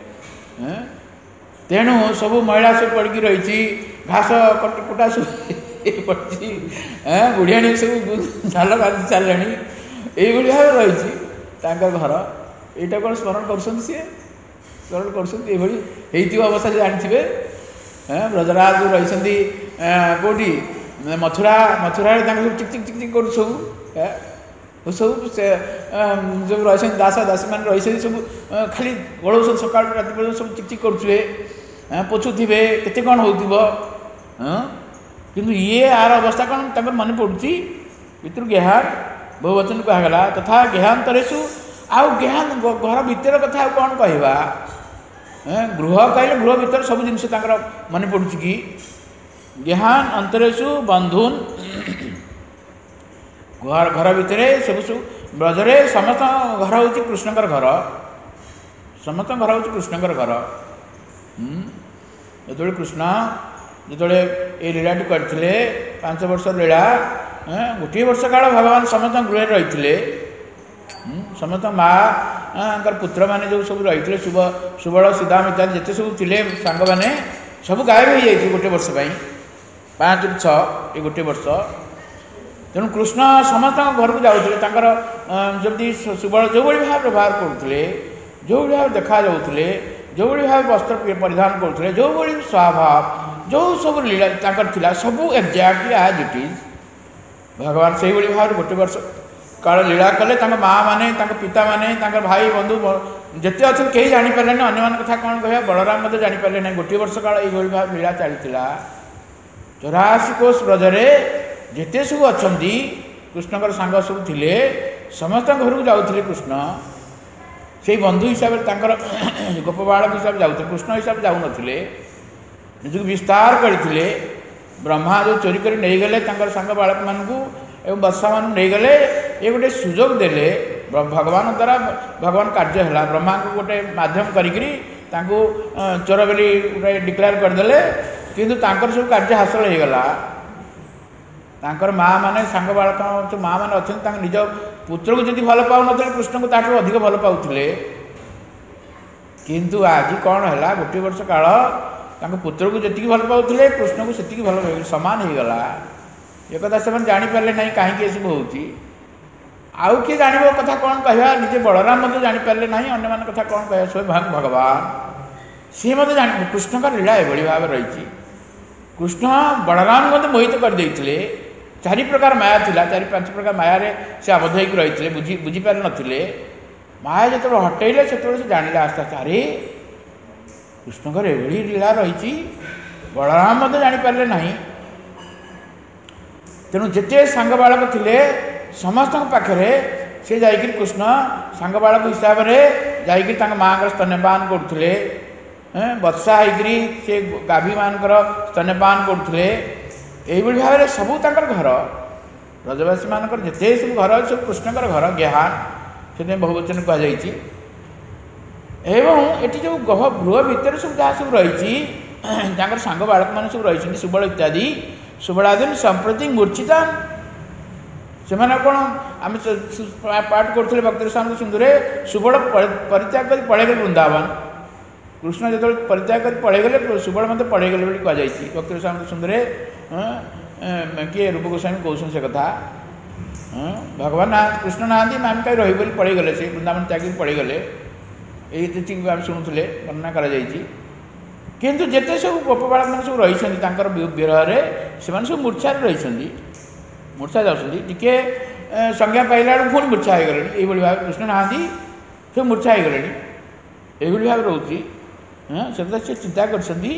तेणु सबू महिला सब पड़ी रही घास कटा सब पड़ी बुढ़ियाणी सब झाल बांधि सारे यही भाव रही घर यहाँ कौन स्मरण कर सी स्मरण कर अवस्था जानते ब्रजराज रही कौटी मथुरा मथुरा सब चिक चिक चिक चिक कर सब सब से जो रही दास दासी मान रही सब खाली गोड़ सब सका रात पर्यटन सब चिक चिक करुए पोछुवे केते कौन हो किंतु ये आर अवस्था कौन तक मन पड़ुची पितृ गेहान बहुवचन कहगला तथा गेहांतरेशु आउ गेहान घर भितर कथा कौन कहवा गृह कहले गृह भितर सब जिन मन पड़ुची कि गेहान अंतरेशु बंधुन घर घर भितर सब सब ब्रजरे समस्त घर हूँ कृष्णकर घर समस्त घर हूँ कृष्णकर घर जो कृष्ण जो ये लीलाटी करते पांच वर्ष लीला गोटे वर्ष काल भगवान समस्त गृह रही समस्त माँ पुत्र माने जो सब रही शुभ सुबल सुदाम इत्यादि जिते सब थे सांग मैंने सब गायब हो जाए गोटे वर्ष पाँच छः गोटे वर्ष तेणु कृष्ण समस्त घर को जाऊे जमी सुबल जो भाव व्यवहार करुले जो भाव देखा जाऊे जो भाव वस्त्र परिधान करुले जो स्वभाव जो सब लीला था सब एक्जाक्टली आज इट इज भगवान से भाव गोटे वर्ष काल लीला कले माँ मैंने पिता मैंने भाई बंधु जिते अच्छे कहीं जापारे ना अन्य कथा कौन कह बलराम मत जापारे ना गोटे वर्ष काल ये भाव लीला चलता चौराशी कोष ब्रजरे जिते सब अच्छा कृष्णकर सांग सब थे समस्त घर को जाऊे कृष्ण से बंधु हिसाब से गोप बालक हिसाब से जाऊे कृष्ण हिसाब से जाऊन निजी विस्तार करते ब्रह्मा जो चोरी कर नहीं गले सांग बालक मानू एवं वर्षा मान नहीं गले ये गोटे सुजोग देले भगवान द्वारा भगवान कार्य है ब्रह्मा को गोटे मध्यम करी चोर बोली गोटे डिक्लेयर करदे किंतु तांकर सब कार्य हासिल हो गला तांकर माँ मैंने सांग बालक जो माँ मैंने अच्छा निज पुत्र को जब भल पाऊन कृष्ण को ताठू अधिक भल पाउले किंतु आज कौन है गोटे वर्ष काल पुत्र को जी भल पाउले कृष्ण को से भल सामान हो गला ये कथा से जापारे ना कहीं सब हो आउ किए जान कथा कौन कह निजे बलराम मत जापारे ना अन्य मान कथा कौन कह स्वयं भगवान सी मत जान कृष्ण का लीला एभली भाव रही कृष्ण बलराम को मोहित करदे चारि प्रकार माया थिला चारि पांच प्रकार माया से आबद्ध होकर रही बुझी बुझीपार नथिले माया जो हटेले से जानिले आस्ते आस्ते अरे कृष्णकर एभली लीला रही बलराम मत जापारे ना तेणु जिते सांग बालक थे समस्त पाखे से जाकर कृष्ण सांग बालक हिसाब से ଯାଇକି ତାଙ୍କ ମାଆଙ୍କର ସ୍ତନ୍ୟପାନ କରୁଥିଲେ, ବତ୍ସା ହେଇକରି ସେ ଗାଭୀ ମାନଙ୍କର ସ୍ତନ୍ୟପାନ କରୁଥିଲେ। ଏଇଭଳି ଭାବରେ ସବୁ ତାଙ୍କର ଘର, ବ୍ରଜବାସୀ ମାନଙ୍କର ଯେତେ ସବୁ ଘର ଅଛି ସବୁ କୃଷ୍ଣଙ୍କର ଘର ଗେହାନ, ସେଥିପାଇଁ ବହୁବଚନ କୁହାଯାଇଛି। ଏବଂ ଏଠି ଯେଉଁ ଗହ ଗୃହ ଭିତରେ ସବୁ ଯାହା ସବୁ ରହିଛି, ତାଙ୍କର ସାଙ୍ଗ ବାଳକମାନେ ସବୁ ରହିଛନ୍ତି ସୁବଳ ଇତ୍ୟାଦି, ସୁବଳାଦିନ ସମ୍ପ୍ରତି ମୂର୍ଚ୍ଛିତା। ସେମାନେ କ'ଣ ଆମେ ପାଠ କରୁଥିଲେ ଭକ୍ତିର ସାମନ୍ତ ସିନ୍ଧୁରେ, ସୁବଳ ପରିତ୍ୟାଗ କରି ପଳେଇଗଲେ ବୃନ୍ଦାବନ। କୃଷ୍ଣ ଯେତେବେଳେ ପରିତ୍ୟାଗ କରି ପଳେଇଗଲେ ସୁବଳ ମଧ୍ୟ ପଳେଇଗଲେ ବୋଲି କୁହାଯାଇଛି ଭକ୍ତିର ସାମନ୍ତ ସିନ୍ଧୁରେ। କିଏ ରୂପ ଗୋସ୍ୱାମୀ କହୁଛନ୍ତି ସେ କଥା। ଭଗବାନ ନା କୃଷ୍ଣ ନାହାନ୍ତି, ଆମେ କାହିଁ ରହିବୁ ବୋଲି ପଳେଇଗଲେ, ସେ ବୃନ୍ଦାବନ ତ୍ୟାଗିକି ପଳେଇଗଲେ। ଏଇ ଯେତିକି ଆମେ ଶୁଣୁଥିଲେ ବର୍ଣ୍ଣନା କରାଯାଇଛି। କିନ୍ତୁ ଯେତେ ସବୁ ଗୋପ ବାଳକମାନେ ସବୁ ରହିଛନ୍ତି ତାଙ୍କର ବିରହରେ, ସେମାନେ ସବୁ ମୂର୍ଚ୍ଛାରେ ରହିଛନ୍ତି, ମୂର୍ଚ୍ଛା ଯାଉଛନ୍ତି। ଟିକେ ସଂଜ୍ଞା ପାଇଲା ବେଳକୁ ପୁଣି ମୂର୍ଚ୍ଛା ହେଇଗଲେଣି। ଏଇଭଳି ଭାବେ କୃଷ୍ଣ ନାହାନ୍ତି, ସବୁ ମୂର୍ଚ୍ଛା ହେଇଗଲେଣି, ଏଇଭଳି ଭାବେ ରହୁଛି। ସେଟା ସେ ଚିନ୍ତା କରିଛନ୍ତି।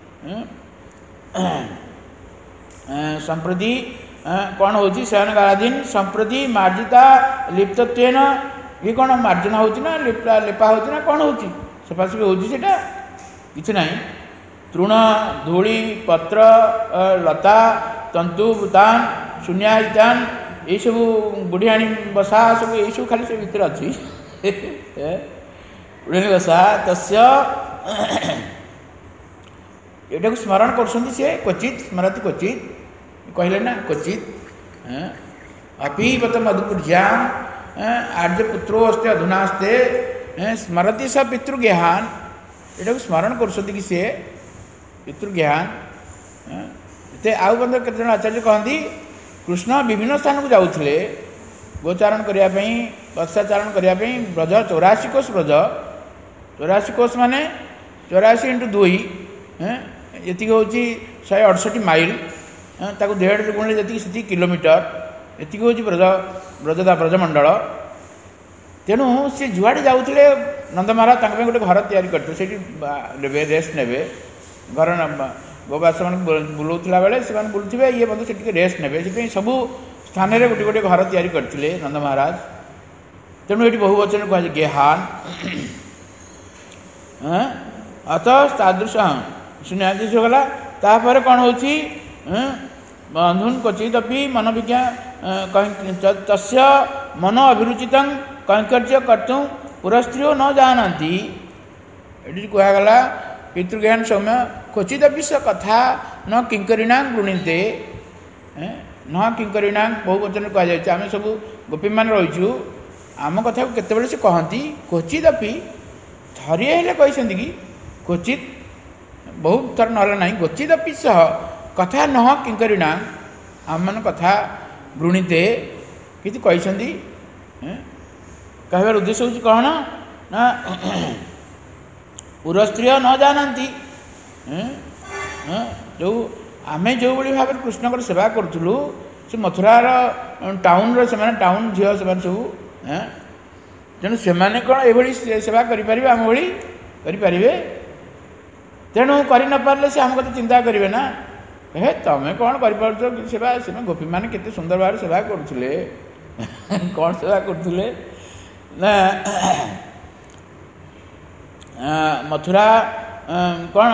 ସମ୍ପ୍ରତି କ'ଣ ହେଉଛି, ଶୟନ କାଳାଧୀନ ସମ୍ପ୍ରତି ମାର୍ଜିତା ଲିପ୍ତତ୍ୱେନ। ଇଏ କ'ଣ ମାର୍ଜନା ହେଉଛି ନା ଲିପା ଲେପା ହେଉଛି ନା କ'ଣ ହେଉଛି, ସଫାସଫି ହେଉଛି? ସେଇଟା କିଛି ନାହିଁ। ତୃଣ ଧୂଳି ପତ୍ର ଲତା ତନ୍ତୁ ବୃତାନ ଶୂନ୍ୟା ଇତ୍ୟାନ, ଏଇସବୁ ବୁଢ଼ିଆଣୀ ବସା ସବୁ ଏଇସବୁ ଖାଲି ସେ ଭିତରେ ଅଛି। ବୁଢ଼ିଆଣୀ ବସା ତସ୍ୟ ଏଟାକୁ ସ୍ମରଣ କରୁଛନ୍ତି ସେ କ୍ୱଚିତ୍ ସ୍ମରତି କ୍ୱଚିତ୍, କହିଲେ ନା କ୍ୱଚିତ୍। ଅପିବତ ମଧୁପୁର୍ଯ୍ୟାମ୍ ଆର୍ଯ୍ୟପୁତ୍ରୋ ଅସ୍ତେ ଅଧୁନାସ୍ତେ ସ୍ମରତି ସ ପିତୃଗେହାନ। ଏଟାକୁ ସ୍ମରଣ କରୁଛନ୍ତି କି ସେ ପିତୃଗେହାନ। ଏତେ ଆଉ ମଧ୍ୟ କେତେଜଣ ଆଚାର୍ଯ୍ୟ କହନ୍ତି କୃଷ୍ଣ ବିଭିନ୍ନ ସ୍ଥାନକୁ ଯାଉଥିଲେ ଗୋଚାରଣ କରିବା ପାଇଁ, ବତ୍ସାଚାରଣ କରିବା ପାଇଁ। ବ୍ରଜ ଚଉରାଶୀ କୋଷ, ବ୍ରଜ ଚଉରାଶୀ କୋଷ ମାନେ ଚଉରାଶୀ ଇଣ୍ଟୁ ଦୁଇ, ଏତିକି ହେଉଛି ଶହେ ଅଠଷଠି ମାଇଲ, ତାକୁ ଦେଢ଼ରେ ଗୁଣିଲେ ଯେତିକି ସେତିକି କିଲୋମିଟର, ଏତିକି ହେଉଛି ବ୍ରଜ ବ୍ରଜଦା ବ୍ରଜମଣ୍ଡଳ। ତେଣୁ ସେ ଯୁଆଡ଼େ ଯାଉଥିଲେ ନନ୍ଦ ମହାରାଜ ତାଙ୍କ ପାଇଁ ଗୋଟେ ଘର ତିଆରି କରିଥିଲେ, ସେଇଠି ନେବେ ରେଷ୍ଟ ନେବେ। ଘର ଗୋବାସମାନଙ୍କୁ ବୁଲାଉଥିଲା ବେଳେ ସେମାନେ ବୁଲୁଥିବେ, ଇଏ ମଧ୍ୟ ସେଠି ଟିକେ ରେଷ୍ଟ ନେବେ, ସେଥିପାଇଁ ସବୁ ସ୍ଥାନରେ ଗୋଟେ ଗୋଟେ ଘର ତିଆରି କରିଥିଲେ ନନ୍ଦ ମହାରାଜ। ତେଣୁ ଏଠି ବହୁ ବଚନ କୁହାଯାଏ ଗେହାନ। ଅତ ତାଦୃଶ ଶୂନ୍ୟାଦେଶ ଗଲା। ତାପରେ କ'ଣ ହେଉଛି, ବନ୍ଧୁନ କ୍ୱଚିତ୍ ଅପି ମନୋବିଜ୍ଞା ତସ୍ୟ ମନ ଅଭିରୁଚିତଂ କୈଙ୍କର୍ଯ୍ୟ କର୍ତ୍ତୁଂ ପୁରସ୍ତ୍ରୀୟ ନ ଜାନାନ୍ତି। ଏଠି କୁହାଗଲା ପିତୃଜ୍ଞାନ ସୌମ୍ୟ କ୍ୱଚିତ୍ ଅପି ସ କଥା ନ କିଙ୍କରିଣାଂ ଗୃଣୀତେ। ନ କିଙ୍କରିଣାଂ ବହୁ ବଚନରେ କୁହାଯାଇଛି। ଆମେ ସବୁ ଗୋପୀମାନେ ରହିଛୁ, ଆମ କଥାକୁ କେତେବେଳେ ସେ କହନ୍ତି କ୍ୱଚିତ୍ ଅପି, ଥରିଏ ହେଲେ କହିଛନ୍ତି କି କ୍ୱଚିତ୍, ବହୁତ ଥର ନହେଲେ ନାହିଁ। କ୍ୱଚିତ୍ ଅପି ସହ କଥା ନ କିଙ୍କରିଣାଂ, ଆମମାନ କଥା ଗୃଣୀତେ କିଛି କହିଛନ୍ତି। କହିବାର ଉଦ୍ଦେଶ୍ୟ ହେଉଛି କ'ଣ ନା ପୁରସ୍ତ୍ରୀୟ ନ ଜାଣନ୍ତି। ଯେଉଁ ଆମେ ଯେଉଁଭଳି ଭାବରେ କୃଷ୍ଣଙ୍କର ସେବା କରୁଥିଲୁ, ସେ ମଥୁରାର ଟାଉନର ସେମାନେ ଟାଉନ ଝିଅ ସେମାନେ ସବୁ, ତେଣୁ ସେମାନେ କ'ଣ ଏଭଳି ସେବା କରିପାରିବେ ଆମ ଭଳି କରିପାରିବେ? ତେଣୁ କରି ନପାରିଲେ ସେ ଆମ କଥା ଚିନ୍ତା କରିବେ ନା, ହେ ତମେ କ'ଣ କରିପାରୁଛ ସେବା? ସେମାନେ ଗୋପୀମାନେ କେତେ ସୁନ୍ଦର ଭାବରେ ସେବା କରୁଥିଲେ। କ'ଣ ସେବା କରୁଥିଲେ ନା ମଥୁରା କ'ଣ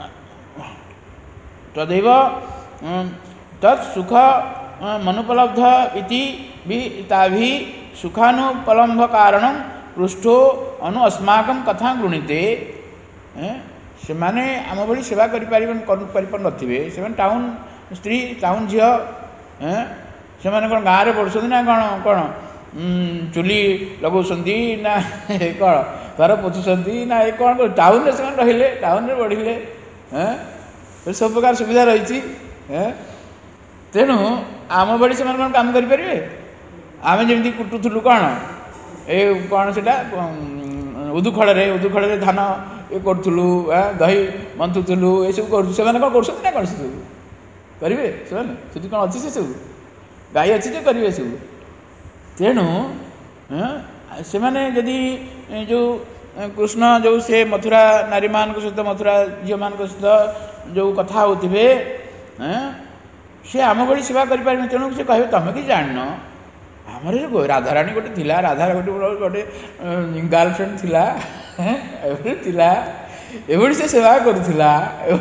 ତଦୈବ ତତ୍ ସୁଖ ମନୁପଲବ୍ଧ ଇତି ବି ତାଭି ସୁଖାନୁପଲମ୍ବ କାରଣ ପୃଷ୍ଠୋ ଅनु ଅସ୍ମାକಂ କଥା ଗୃଣୀତେ। ସେମାନେ ଆମ ଭଳି ସେବା କରିପାରିବେ କରିପାରୁନଥିବେ, ସେମାନେ ଟାଉନ ସ୍ତ୍ରୀ ଟାଉନ ଝିଅ, ସେମାନେ କ'ଣ ଗାଁରେ ପଢ଼ୁଛନ୍ତି ନା କ'ଣ କ'ଣ ଚୁଲି ଲଗାଉଛନ୍ତି ନା କ'ଣ ଘର ପୋଛୁଛନ୍ତି ନା ଏ କ'ଣ ଟାଉନରେ ସେମାନେ ରହିଲେ, ଟାଉନରେ ବଢ଼ିଲେ, ସବୁ ପ୍ରକାର ସୁବିଧା ରହିଛି। ତେଣୁ ଆମ ଭଳି ସେମାନେ କ'ଣ କାମ କରିପାରିବେ? ଆମେ ଯେମିତି କୁଟୁଥିଲୁ କ'ଣ ଏ କ'ଣ ସେଇଟା ଉଦୁଖଳରେ ଉଦୁଖଳରେ ଧାନ ଇଏ କରୁଥିଲୁ, ଦହି ମନ୍ଥୁଥିଲୁ, ଏସବୁ କରୁଛୁ। ସେମାନେ କ'ଣ କରୁଛନ୍ତି ନା କ'ଣ ସେସବୁ କରିବେ? ସେମାନେ ସେଠି କ'ଣ ଅଛି ସେସବୁ? ଗାଈ ଅଛି ଯେ କରିବେ ସବୁ। ତେଣୁ ସେମାନେ ଯଦି ଯେଉଁ କୃଷ୍ଣ ଯେଉଁ ସେ ମଥୁରା ନାରୀମାନଙ୍କ ସହିତ ମଥୁରା ଝିଅମାନଙ୍କ ସହିତ ଯେଉଁ କଥା ହେଉଥିବେ, ସେ ଆମ ଭଳି ସେବା କରିପାରିବେ। ତେଣୁ ସେ କହିବେ ତମେ କିଛି ଜାଣିନ, ଆମର ଯେଉଁ ରାଧାରାଣୀ ଗୋଟେ ଥିଲା, ରାଧା ଗୋଟେ ଗୋଟେ ଗାର୍ଲଫ୍ରେଣ୍ଡ ଥିଲା ଏଭଳି ଥିଲା, ଏଭଳି ସେ ସେବା କରୁଥିଲା।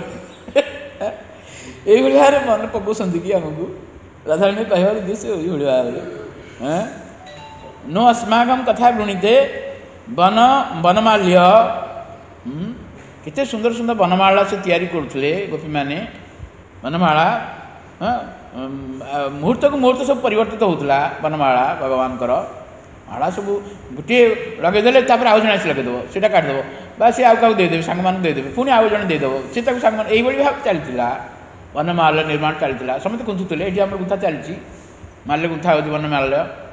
ଏଇଭଳି ଭାବରେ ମନେ ପକାଉଛନ୍ତି କି ଆମକୁ ରାଧାରାଣୀ କହିବାର ଉଦ୍ଦେଶ୍ୟ ଏଇଭଳି ଭାବରେ ନୋ अस्माकं କଥା ବୃଣୀତେ ବନ ବନମାଲ୍ୟ। କେତେ ସୁନ୍ଦର ସୁନ୍ଦର ବନମାଳା ସେ ତିଆରି କରୁଥିଲେ ଗୋପୀମାନେ। ବନମାଳା ମୁହୂର୍ତ୍ତକୁ ମୁହୂର୍ତ୍ତ ସବୁ ପରିବର୍ତ୍ତିତ ହେଉଥିଲା। ବନମାଳା ଭଗବାନଙ୍କର ମାଳା ସବୁ ଗୋଟିଏ ଲଗେଇଦେଲେ ତାପରେ ଆଉ ଜଣେ ଆସି ଲଗେଇଦେବ, ସେଇଟା କାଟିଦେବ ବା ସେ ଆଉ କାହାକୁ ଦେଇଦେବେ, ସାଙ୍ଗମାନଙ୍କୁ ଦେଇଦେବେ, ପୁଣି ଆଉ ଜଣେ ଦେଇଦେବ, ସେ ତାକୁ ସାଙ୍ଗମାନେ ଏଇଭଳି ଭାବେ ଚାଲିଥିଲା। ବନମାଲ୍ୟ ନିର୍ମାଣ ଚାଲିଥିଲା, ସମସ୍ତେ ଗୁନ୍ଥୁଥିଲେ। ଏଠି ଆମର ଗୁନ୍ଥା ଚାଲିଛି, ମାଲ୍ୟ ଗୁନ୍ଥା ହେଉଛି ବନମାଲ୍ୟ।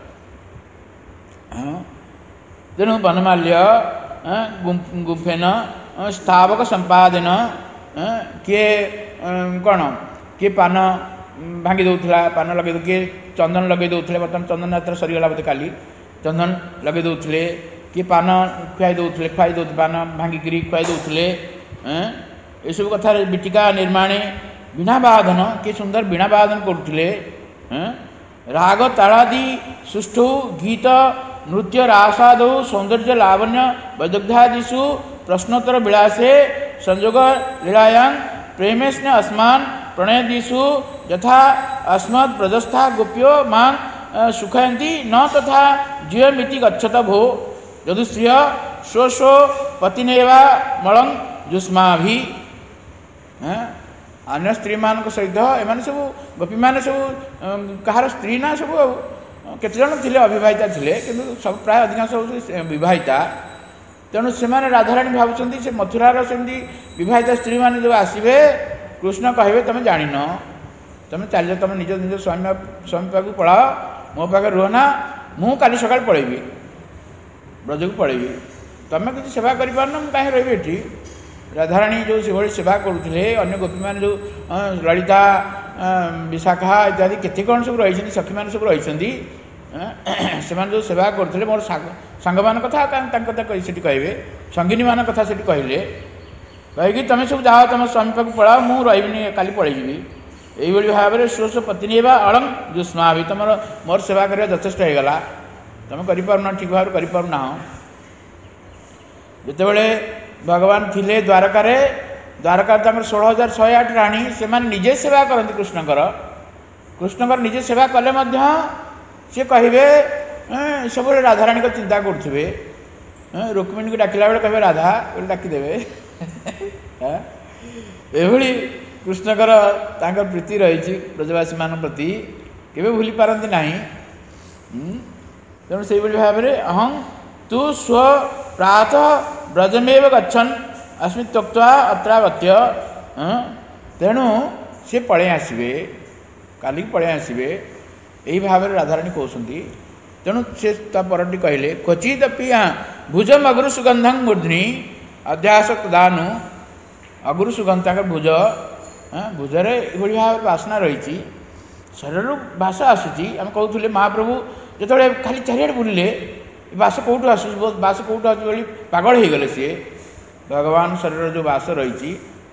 ତେଣୁ ବନମାଲ୍ୟ ଗୁମ୍ଫେନ ସ୍ଥାବକ ସମ୍ପାଦନ। କିଏ କ'ଣ କିଏ ପାନ ଭାଙ୍ଗି ଦେଉଥିଲା, ପାନ ଲଗାଇ ଦେଉ, କିଏ ଚନ୍ଦନ ଲଗାଇ ଦେଉଥିଲେ। ବର୍ତ୍ତମାନ ଚନ୍ଦନ ଯାତ୍ରା ସରିଗଲା ବୋଧେ କାଲି। ଚନ୍ଦନ ଲଗାଇ ଦେଉଥିଲେ, କିଏ ପାନ ଖୁଆଇ ଦେଉଥିଲେ, ଖୁଆଇ ଦେଉଥିଲେ ପାନ ଭାଙ୍ଗିକିରି ଖୁଆଇ ଦେଉଥିଲେ। ଏସବୁ କଥାରେ ବିଟିକା ନିର୍ମାଣେ ବୀଣା ବାଦନ, କିଏ ସୁନ୍ଦର ବୀଣା ବାଦନ କରୁଥିଲେ। ରାଗ ତାଳାଦି ସୁଷ୍ଠୁ ଗୀତ ନୃତ୍ୟ ରାସାଦୌ ସୌନ୍ଦର୍ଯ୍ୟ ଲାବଣ୍ୟ ବୈଦଗ୍ଧ୍ୟାଦିଷୁ ପ୍ରଶ୍ନୋତ୍ତର ବିଳାସେ ସଂଯୋଗ ଲୀଳାୟାଂ ପ୍ରେମେଷ୍ଣ अस्मान् प्रणयदिषु यथा अस्मद् ब्रजस्था गोप्यो मां सुखयन्ति न तथा जीवमिति गच्छत भो यदुश्रिय स्व स्व पतिनेवा मलं जुष्माभि। अन्य स्त्री ମାନଙ୍କ ସହିତ ଏମାନେ ସବୁ ଗୋପୀମାନେ ସବୁ କାହାର ସ୍ତ୍ରୀ ନା ସବୁ କେତେ ଜଣ ଥିଲେ ଅବିବାହିତା ଥିଲେ, କିନ୍ତୁ ସବୁ ପ୍ରାୟ ଅଧିକାଂଶ ହେଉଛନ୍ତି ବିବାହିତା। ତେଣୁ ସେମାନେ ରାଧାରାଣୀ ଭାବୁଛନ୍ତି ସେ ମଥୁରାର ସେମିତି ବିବାହିତା ସ୍ତ୍ରୀମାନେ ଯେଉଁ ଆସିବେ, କୃଷ୍ଣ କହିବେ ତମେ ଜାଣିନ, ତମେ ଚାଲିଛ, ତମେ ନିଜ ନିଜ ସ୍ୱାମୀ ସ୍ୱାମୀ ପାଖକୁ ପଳାଅ, ମୋ ପାଖରେ ରୁହ ନା, ମୁଁ କାଲି ସକାଳେ ପଳେଇବି, ବ୍ରଜକୁ ପଳେଇବି, ତମେ କିଛି ସେବା କରିପାରୁନ, ମୁଁ କାହିଁ ରହିବି ଏଠି। ରାଧାରାଣୀ ଯେଉଁ ସେଭଳି ସେବା କରୁଥିଲେ, ଅନ୍ୟ ଗୋପୀମାନେ ଯେଉଁ ଲଳିତା ବିଶାଖା ଇତ୍ୟାଦି କେତେ କ'ଣ ସବୁ ରହିଛନ୍ତି, ସଖୀମାନେ ସବୁ ରହିଛନ୍ତି, ସେମାନେ ଯେଉଁ ସେବା କରୁଥିଲେ, ମୋର ସାଙ୍ଗ ସାଙ୍ଗମାନଙ୍କ କଥା ତାଙ୍କ କଥା ସେଠି କହିବେ, ସଙ୍ଗିନୀମାନଙ୍କ କଥା ସେଠି କହିଲେ, କହିକି ତମେ ସବୁ ଯାଅ ତମ ସ୍ୱାମୀ ପାଖକୁ ପଳାଅ, ମୁଁ ରହିବିନି, କାଲି ପଳେଇଯିବି। ଏଇଭଳି ଭାବରେ ସ୍ୱ ସ୍ୱ ପତ୍ନୀ ବା ଅଳଂ ଜୁଷ୍ମାଭି, ତମର ମୋର ସେବା କରିବା ଯଥେଷ୍ଟ ହେଇଗଲା, ତମେ କରିପାରୁନ, ଠିକ୍ ଭାବରେ କରିପାରୁନାହ। ଯେତେବେଳେ ଭଗବାନ ଥିଲେ ଦ୍ୱାରକାରେ, ଦ୍ୱାରକାରେ ତାଙ୍କର ଷୋହଳ ହଜାର ଶହେ ଆଠ ରାଣୀ, ସେମାନେ ନିଜେ ସେବା କରନ୍ତି କୃଷ୍ଣଙ୍କର। କୃଷ୍ଣଙ୍କର ନିଜେ ସେବା କଲେ ମଧ୍ୟ ସିଏ କହିବେ, ସବୁବେଳେ ରାଧାରାଣୀଙ୍କ ଚିନ୍ତା କରୁଥିବେ। ରୁକ୍ମିଣୀକୁ ଡାକିଲା ବେଳେ କହିବେ ରାଧା ବୋଲି ଡାକିଦେବେ। ଏଭଳି କୃଷ୍ଣଙ୍କର ତାଙ୍କର ପ୍ରୀତି ରହିଛି ବ୍ରଜବାସୀମାନଙ୍କ ପ୍ରତି, କେବେ ଭୁଲି ପାରନ୍ତି ନାହିଁ। ତେଣୁ ସେଇଭଳି ଭାବରେ ଅହଂ ତୁ ସ୍ୱ ପ୍ରାତଃ ବ୍ରଜମେବ ଗଚ୍ଛନ୍ अस्मि त्यକ୍ତ୍ୱା ଅତ୍ରାଗତ୍ୟ। ତେଣୁ ସେ ପଳେଇ ଆସିବେ, କାଲିକି ପଳେଇ ଆସିବେ, ଏହି ଭାବରେ ରାଧାରାଣୀ କହୁଛନ୍ତି। ତେଣୁ ସେ ତା ପରଟି କହିଲେ କ୍ୱଚିଦପି ଭୁଜମ ଅଗୁରୁ ସୁଗନ୍ଧଂ ମୂର୍ଧ୍ନି ଅଧ୍ୟାସ ଦାନୁ। ଅଗୁରୁ ସୁଗନ୍ଧ ତାଙ୍କର ଭୁଜ, ଭୁଜରେ ଏଭଳି ଭାବରେ ବାସ୍ନା ରହିଛି, ଶରୀରରୁ ବାସ ଆସୁଛି। ଆମେ କହୁଥିଲେ ମହାପ୍ରଭୁ ଯେତେବେଳେ ଖାଲି ଚାରିଆଡ଼େ ବୁଲିଲେ, ବାସ କେଉଁଠୁ ଆସୁଛି, ବାସ କେଉଁଠୁ ଆସୁଛି ବୋଲି ପାଗଳ ହେଇଗଲେ ସିଏ। ଭଗବାନ ଶରୀରର ଯେଉଁ ବାସ ରହିଛି।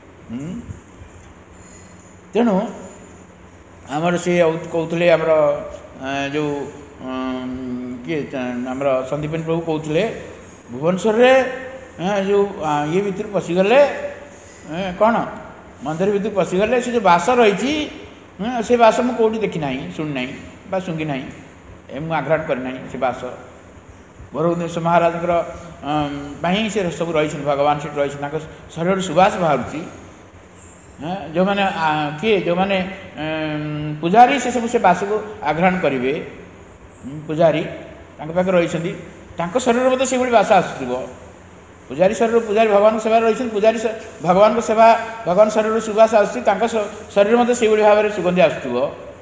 ତେଣୁ ଆମର ସେ କହୁଥିଲେ, ଆମର ଯେଉଁ କିଏ ଆମର ସନ୍ଦୀପନୀ ପ୍ରଭୁ କହୁଥିଲେ, ଭୁବନେଶ୍ୱରରେ ଯେଉଁ ଇଏ ଭିତରୁ ପଶିଗଲେ, କ'ଣ ମନ୍ଦିର ଭିତରୁ ପଶିଗଲେ, ସେ ଯେଉଁ ବାସ ରହିଛି, ସେ ବାସ ମୁଁ କେଉଁଠି ଦେଖି ନାହିଁ, ଶୁଣି ନାହିଁ ବା ଶୁଙ୍ଗି ନାହିଁ, ମୁଁ ଆଘ୍ରାଣ କରିନାହିଁ ସେ ବାସ। ବରୌଦ୍ଦେଶ ମହାରାଜଙ୍କର ପାଇଁ ସେ ସବୁ ରହିଛନ୍ତି, ଭଗବାନ ସେଠି ରହିଛନ୍ତି, ତାଙ୍କ ଶରୀରରୁ ସୁବାସ ବାହାରୁଛି। ଯେଉଁମାନେ କିଏ ଯେଉଁମାନେ ପୂଜାରୀ, ସେ ସବୁ ସେ ବାସକୁ ଆଘ୍ରାଣ କରିବେ। ପୂଜାରୀ ତାଙ୍କ ପାଖରେ ରହିଛନ୍ତି, ତାଙ୍କ ଶରୀରରେ ମଧ୍ୟ ସେଭଳି ବାସ ଆସୁଥିବ। ପୂଜାରୀ ଶରୀର, ପୂଜାରୀ ଭଗବାନଙ୍କ ସେବାରେ ରହିଛନ୍ତି, ପୂଜାରୀ ଭଗବାନଙ୍କ ସେବା, ଭଗବାନ ଶରୀରରୁ ସୁବାସ ଆସୁଛି, ତାଙ୍କ ଶରୀରରେ ମଧ୍ୟ ସେଇଭଳି ଭାବରେ ସୁଗନ୍ଧି ଆସୁଥିବ।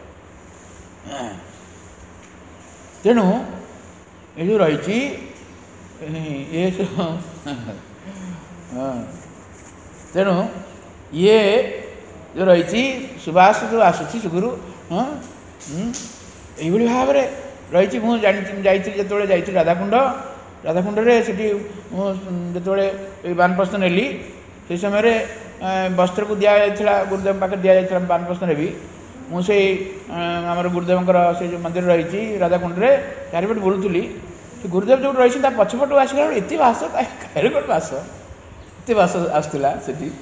ତେଣୁ ଏ ଯେଉଁ ରହିଛି ଇଏ ତେଣୁ ଇଏ ଯେଉଁ ରହିଛି ସୁବାସ ଯେଉଁ ଆସୁଛି ସୁଗୁରୁ, ଏଇଭଳି ଭାବରେ ରହିଛି। ମୁଁ ଜାଣିଛି, ଯାଇଥିଲି ଯେତେବେଳେ ଯାଇଥିଲି ରାଧାକୁଣ୍ଡ, ରାଧାକୁଣ୍ଡରେ ସେଠି ମୁଁ ଯେତେବେଳେ ଏଇ ବାନପ୍ରସ୍ଥ ନେଲି, ସେହି ସମୟରେ ବସ୍ତ୍ରକୁ ଦିଆଯାଇଥିଲା, ଗୁରୁଦେବଙ୍କ ପାଖରେ ଦିଆଯାଇଥିଲା ବାନପ୍ରସ୍ଥ ନେବି। मुझे आमर गुरुदेव से जो मंदिर रही राधाकुंड चारिपट बुलूली गुरुदेव जो रही पछपटू आसला एत बास कैरकोट बास एत बास आसला से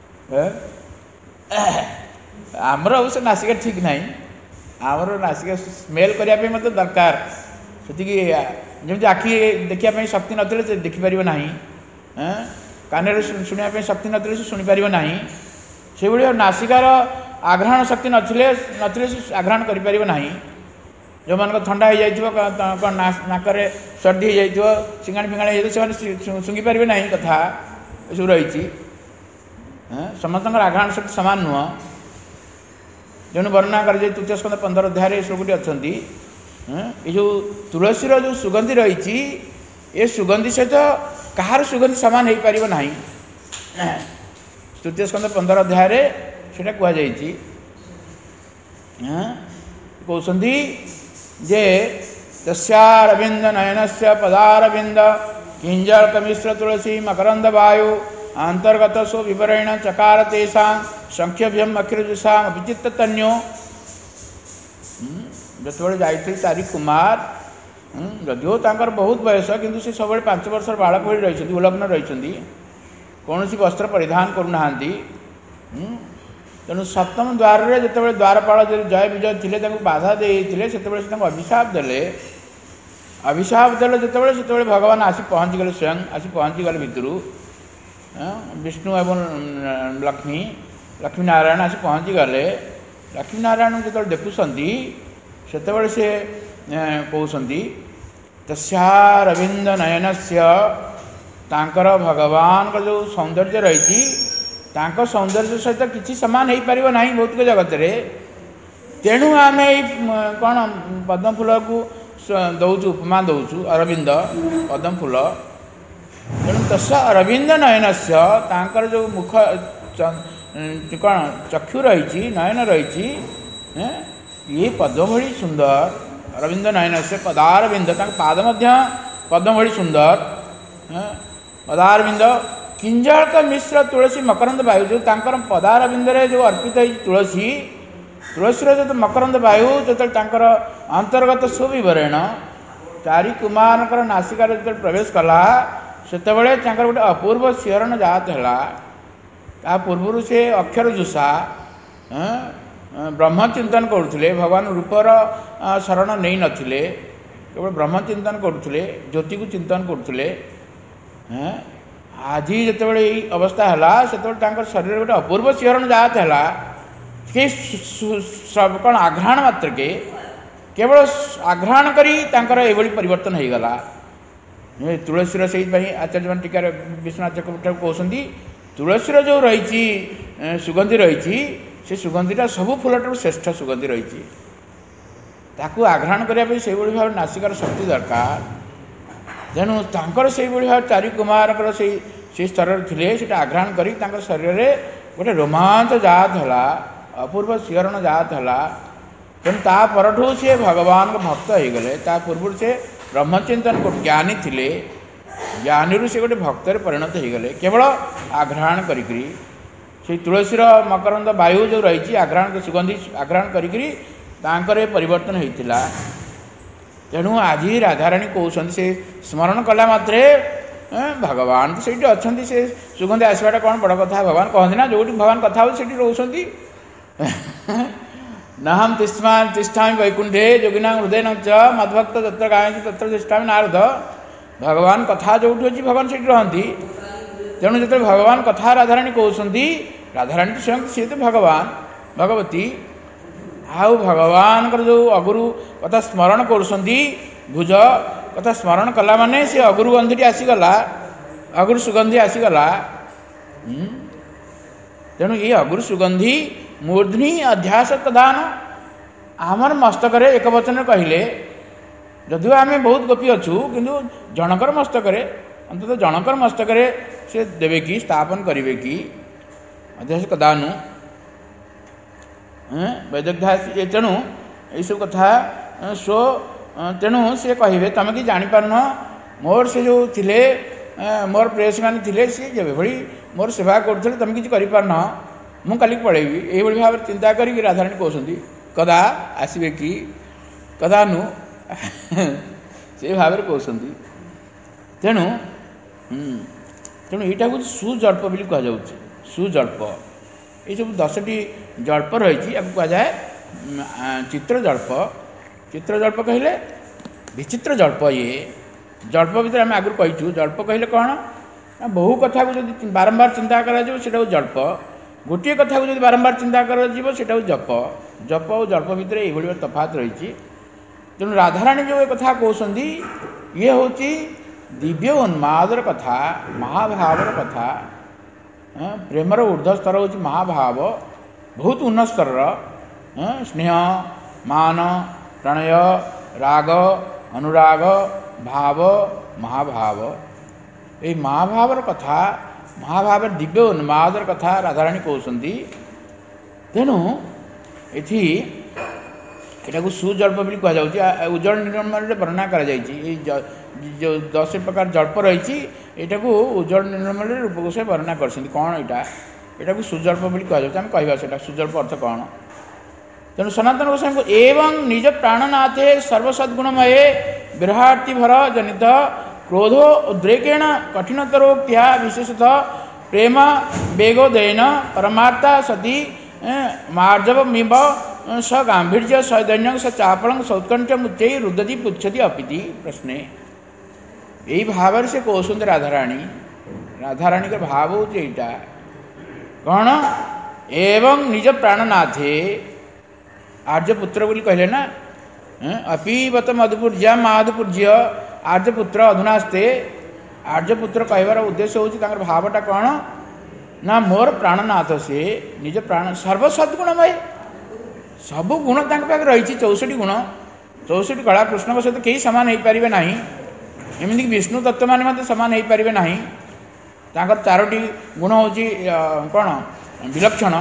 आमर अवश्य नासिका ठीक ना आमर नासिका स्मेल करने मत दरकार से जमी आखि देखापी शक्ति नथिले से देखिपर ना कान शुणापी शक्ति नथिले से शुणिपार ना से भाई नासिकार आघ्राण शक्ति नथिले नथिले से आघ्राण करें ना जो मान थंडा हो जाए नाकरे सर्दी हो जाए सिंगाणी फिंगाणी से शुंगी पारे ना कथा सब रही समस्त आघ्राण शक्ति सामान नुह जो वर्णना कर तृतीय स्कंद पंद्रह अध्याय श्लोकटी अच्छा ये जो तुलसी जो सुगंधि रही ये सुगंधि सहित कहार सुगंधि सामान हो पार ना तृतीय स्कंद पंद्रह अध्याय से कहु कहते जे तस्यारविंद नयन से पदारविंद किंजल कमिश्र तुलसी मकरंद वायु अंतर्गत सो विवरण चकार तेषा संख्यभ्यम अखिरजुषा विचित्र तन्यो जो जाइए तारी कुमार जदिव तांकर बहुत बयस किंतु से सब पांच वर्ष बालक भली रही उलग्न रही कौन सी वस्त्र परिधान करूना तेणु सप्तम द्वार में जो द्वारपाल जय विजय थे बाधा देते से अभिशाप देले अभिशाप देले जो भगवान आसी पहुँची गले स्वयं आसी पहुँची गले भितर विष्णु एवं लक्ष्मी लक्ष्मी नारायण आसी पहुँची गले लक्ष्मी नारायण जो देखुंट से कहते तस्यारविंद नयन से तांकर भगवान का जो सौंदर्य रही तांको सौंदर्य सहित किसी सामान हो पार ना भौतिक जगत रे तेणु आम कौन पद्म फूल को दौचु उपमा दौचु अरविंद पद्म फूल तेणु तस् अरविंद नयन से तांकर जो मुख कौन चक्षु रही नयन रही ये पद्म भली सुंदर अरविंद नयन से पदारविंद पाद पद्म भली सुंदर पदारविंद किंजल का मिश्र तुलसी मकरंद वायु जो तांकर पदारविंद जो अर्पित है तुलसी तुलसी जो मकरंद वायु जो अंतर्गत सुविवरण चारि कुमार नासिका जो प्रवेश कला से गोटे अपूर्व शिहरण जात है पूर्व से अक्षर जुषा ब्रह्म चिंतन करुले भगवान रूपर शरण नहीं नथिले केवल ब्रह्म चिंतन करुले ज्योति को चिंतन करुले आज जो अवस्था है से शरीर गोटे अपूर्व शिहरण जात है सब कौन आघ्राण मात्र के केवल आघ्राण करी परिवर्तन हो गला तुलसी से आचार्य मान टीका विश्वनाथ चक्रवर्ती कहते तुलसी जो रही सुगंधि रही से सुगंधिटा सबू फूल श्रेष्ठ सुगंधि रही ताकू आघ्राण करने से भाव नासिकार शक्ति दरकार तेणु तांकर से भाव चारि कुमार से स्तर थे आघ्राण कर शरीर में गोटे रोमांच जात है अपूर्व शिहरण जात है तेणु तापरठू सी भगवान भक्त हो गले पूर्व से ब्रह्मचिंतन को ज्ञानी थे ज्ञानी से गोटे भक्त परिणत हो गले केवल आघ्राण करी से तुलसी मकरंद वायु जो रही आघ्राण सुगंधि आघ्राण करी परिवर्तन होता तेणु आज राधाराणी कहते से स्मरण कला मात्रे भगवान तो से अच्छा से सुगंधि आसवाटा कौन बड़ कथा भगवान कहते ना जो भगवान कथा से रोचे न हम तिष्ठा तिष्ठा वैकुंठे योगिना हृदय च मद्भक्त तत्र गायती तत्र तिष्ठा नारद भगवान कथा जो अच्छी भगवान से रहती तेणु जो भगवान कथा राधाराणी कहते राधाराणी स्वयं सी तो भगवान भगवती आउ भगवान जो अगुरु कथा स्मरण कर भुज कथा स्मरण कला माने से अगुरु गंधि आसीगला अगुरु सुगंधि आसीगला तेणु ये अगुरु सुगंधि मूर्धनि अध्यास प्रदान आमर मस्तक एक वचन कहले जदिव आम बहुत गोपी अच्छू किंतु जनकर मस्तक अंत जनकर मस्तक से देवे कि स्थापन करेंगे कि अध्यास कदानु वैदग्ध्यास तेणु यही सब कथा सो तेणु सी कहे तुम कि जापार मोर से जो थिले मोर प्रेस मान थे सी जब भाई मोर सेवा करते तुम किसी कर मु काली पलैबी ये भाव चिंता करी राधाराणी कहते कदा आसबे कि कदा नु से भाव में कहते तेणु तेणु यहाँ हूँ सुजल्प बोली कहुच्छे सुजल्प ये सब दसटी जल्प रही कहुए चित्रजल्प चित्रजल्प कहले विचित्र जल्प ये जल्प भर आम आगु कहीचु जल्प कहले कौन बहु कथा को जो बारंबार चिंता करा जल्प गोटे कथा को जो बारंबार चिंता करा जप जप और जल्प भितर ये तफात रही तेणु राधाराणी जो कथा कहते ये हूँ दिव्य उन्मादर कथा महाभावर कथा प्रेमर ऊर्ध्व स्तर हूँ महाभाव बहुत उन्नत स्तर स्नेह मान प्रणय राग अनुराग भाव महाभाव ये महाभावर कथा महाभाव दिव्य उन्मादर कथा राधाराणी कहते तेणु ये यहाँ सुजल्प भी कहुच्छे उज्जवल निर्मल वर्णना कर जो दस प्रकार जल्प रही यहाँ को उज्जवल निर्मल रूपकोश वर्णना कर कौन यहाँ यहाँ को सुजल्प भी कहुच्छे कह सुजल्प अर्थ कौन तेणु सनातन गोस्वामी को एवं निज प्राणनाथे सर्वसद्गुणमये विरहार्ति भर जनित क्रोधो उद्रेकेण कठिनतरोक्त्या विशेषतः प्रेम वेगोदयन परमार्था सती मार्जवमिव स गांभीर्य स दैन्य स चापलं सौत्कंठ मुच्चै रुदति पुच्छति अपिति प्रश्ने यही भाव से कहते राधाराणी राधाराणी का भाव हूँ यहाँ कौन एवं निज प्राणनाथे आर्यपुत्र बोली कहले ना अपीवत मधुपूर्जा माधुपूज्य आर्यपुत्र अधुनास्ते आर्यपुत्र कहबार उद्देश्य हूँ भावटा कौन ना मोर प्राणनाथ से निज प्राण सर्वसद्गुणमय सबु गुण पाखे रही चौसठी गुण चौसठी कला कृष्ण सहित कई सामान हो पारे ना एमती विष्णु तत्व मैंने सामान हो पारे ना चारोटी गुण हूँ कौन विलक्षण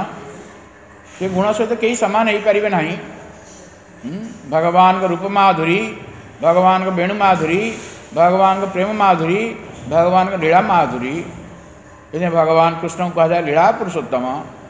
से गुण सहित कई सामान हो पारे ना भगवान रूप माधुरी भगवान वेणु माधुरी भगवान प्रेम माधुरी भगवान लीला माधुरी ये भगवान कृष्ण को कहा जाए लीला पुरुषोत्तम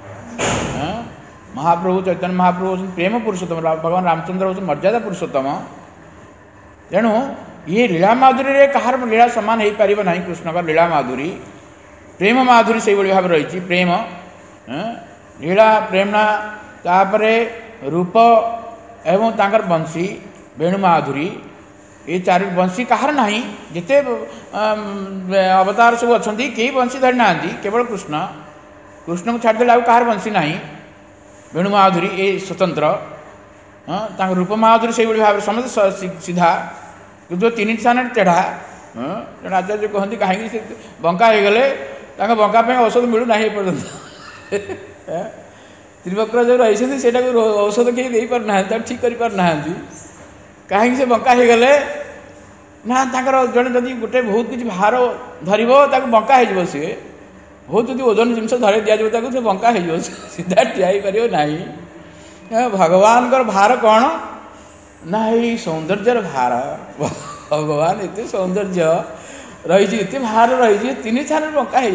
महाप्रभु चैतन्य महाप्रभु प्रेम पुरुषोत्तम भगवान रामचंद्र हूँ मर्यादा पुरुषोत्तम तेणु ये लीला माधुरी रे कहार लीला सामान हो पार ना कृष्ण का लीला माधुरी प्रेम माधुरी से भाव रही प्रेम लीला प्रेमना तापर रूप एवं तांकर बंशी वेणु माधुरी ये चार बंशी कहार ना जिते अवतार सब अच्छा कई बंशी धरी ना केवल कृष्ण कृष्ण को छाड़देले कहार बंशी ना वेणु माधुरी ये स्वतंत्र हाँ रूप माधुरी से भाव समझ सीधा किंतु तीन स्थान टेढ़ा तेना आचार्य कहते कहीं बंका हो गले बंका औषध मिलू ना पर्यटन त्रिवक्र जो रही से औषध कहीं दे पारना ठीक कर पारना कहीं से बंका हो गले ना जड़े जदि गोटे बहुत किसी भार धर बंका हो सी बहुत जो ओजन जिनस धर दि से बंका हो सीधा ठिया पार ना भगवान भार कौन ना ये सौंदर्यर भार भगवान एत सौंदर्य रही एत भार रही तीन स्थान बंका हो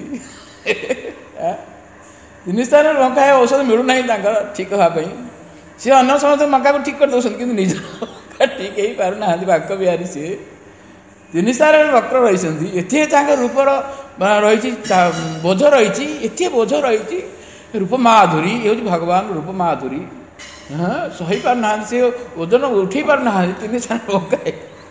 तीन स्थान बंका है औषध मिलूना ठीक हाँपाई सी अन्न समस्त बंका को ठीक कर दौरान कि निज ठीक हो पारना बाक बिहारी सी तीन स्थान वक्र रही एत रूपर रही बोझ रही एत बोझ रही रूप माधुरी ये भगवान रूप माधुरी हाँ सही पारना सी ओजन उठे पारना तीन स्थान बंका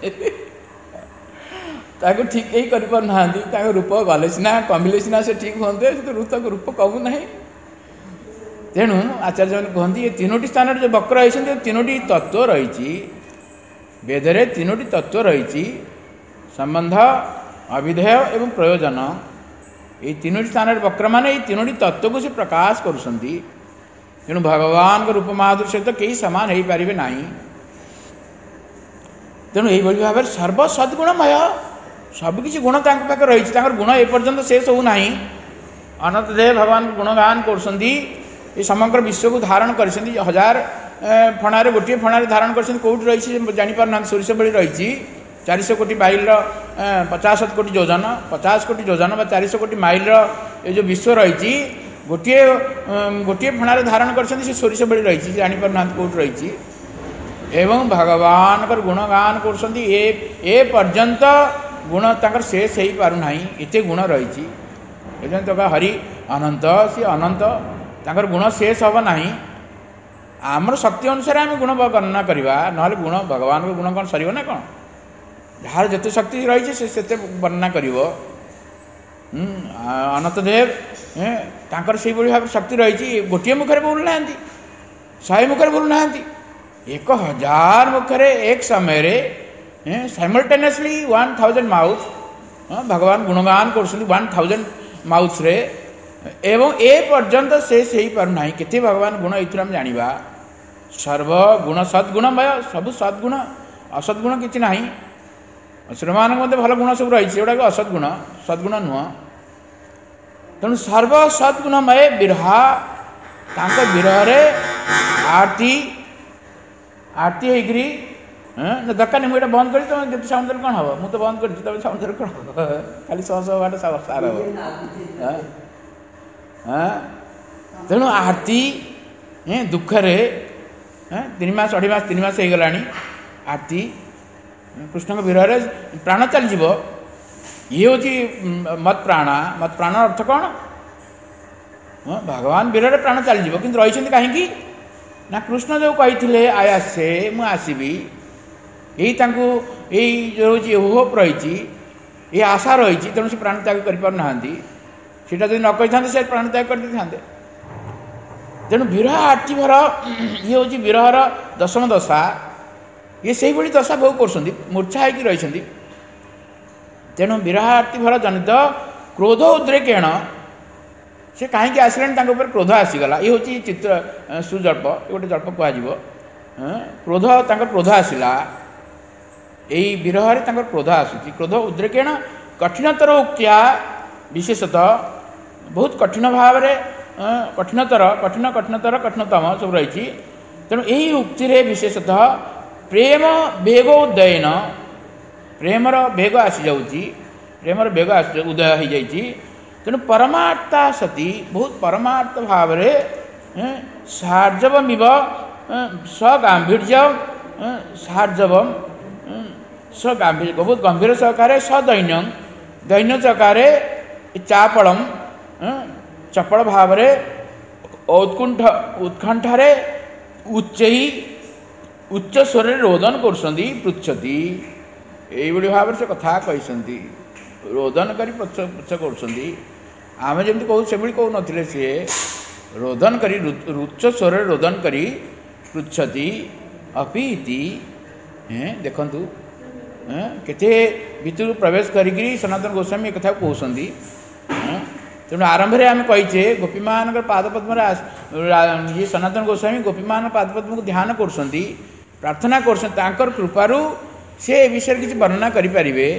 ठीक ही कर पारना रूप गले सीना कमिले सीना से ठीक होते रूप रूप कमु ना तेणु आचार्य मैंने कहते ये तीनोटी स्थान जो वक्र रही तीनोटी तत्व रही वेदरे तीनोटी तत्व रही संबंध अविधेय एवं प्रयोजन ये तीनोटी स्थान वक्र मान ये तीनोटी तत्व को से प्रकाश करुँच तेणु भगवान को रूप माधुरी सहित कई सामान हो पारे ना तेणु यही भाव में सर्वसद्गुणमय सबकि गुण पाखे रही गुण एपर्यंत शेष हो ना अनंत देव भगवान गुणगान कर समग्र विश्व को धारण कर हजार फणारे गोटे फणारे धारण कर कौट रही जापार ना सोरिष बड़ी रही चारिश कोटी माइल पचास कोटी योजन पचास कोटी योजन चारिश कोटी माइल ये जो विश्व रही गोटे गोटे फणार धारण कर सोरिष बड़ी रही जापर ना कौट रही एवं भगवान कर गुणगान कर ए पर्यंत गुण तक शेष हो पारना एत गुण रही हरि अनंत सी अनंत तक गुण शेष हम ना आमर शक्ति अनुसार आम गुण वर्णना करवा ना गुण भगवान को गुण कौन सर ना कौन जार जिते शक्ति रही से वर्णना कर अनंत देव तांकर से भाव शक्ति रही गोटे मुखर बोलना शहे मुखर बोलना एक हजार मुखर एक समय साइमल्टेनियसली वन थाउजेंड माउथ भगवान गुणगान कर वन थाउजेंड माउथ रे एवं ए पर्यंत शेष हो पारना केते भगवान गुण ये आम जाना सर्वगुण सद्गुणमय सब सद्गुण असद्गुण किसी ना श्रीमान मध्य भल गुण सब रही गुड़ाक असद्गुण सद्गुण नुह तेणु सर्व सद्गुणमय विरहा तांको विरह आरती आरती होगी दरकार नहीं मुझे बंद कर तुम साउंड कौन हम मुझे तो बंद कर साउंड कौन खाली सौ सौ बाट सार हाँ तेणु आरती दुखरे तीन मास अढ़ी मास तीन मास हो गला आरती कृष्ण विरह प्राण चलीज ये हूँ मत प्राण मत प्राण अर्थ कौन भगवान विरह प्राण चलीज कि रही कहीं ना कृष्ण जो कही आयासे मु आसबि यही जो होप रही ये आशा रही तेणु से प्राण त्याग करना सीटा जब न कही से प्राण त्याग कर दे तेणु विरह आरती भर ये हूँ विरहर दशम दशा ये से भाई दशा भोग कर मूर्छा होगी रही तेणु विरह आरती भर जनित क्रोध उद्रेकेण से कहीं आसला क्रोध आसीगला ये हूँ चित्र सुजल्प गोटे जल्प कह क्रोध क्रोध आसला यही विरह क्रोध आसूँ क्रोध उद्रेकेण कठिनतर उक्तिया विशेषतः बहुत कठिन भाव कठिनतर कठिन कठिनतर कठिनतम सब रही तेणु यही उक्ति विशेषतः प्रेम बेग उदयन प्रेमर बेग आसी जाऊँगी प्रेमर बेग आस उदय हो जाती तेणु परमार्था सती बहुत परमार्थ भाव सार्जवमिव सगांभीर्य सार्जवम सगांभीर्य बहुत गंभीर सहकारे सदैन्यम दैन्य सहकारे चापलम चपल भाव उत्कुंठ उत्कंठारे उच्च उच्च स्वर रोदन कर पृछति यही भाव से कथा कही रोदन कर पृछ कर आम जमी कहू से कहू नथिले सी रोदन कर उच्च स्वर रोदन कर पृछति अपि देखु केते भितर प्रवेश करी सनातन गोस्वामी कथा कहते तेणु आरंभ में आम कहीचे गोपी मान पादपद्म ये सनातन गोस्वामी गोपी मान पादपद्म को ध्यान कर प्रार्थना कर कृपारू से विषय किसी वर्णना करें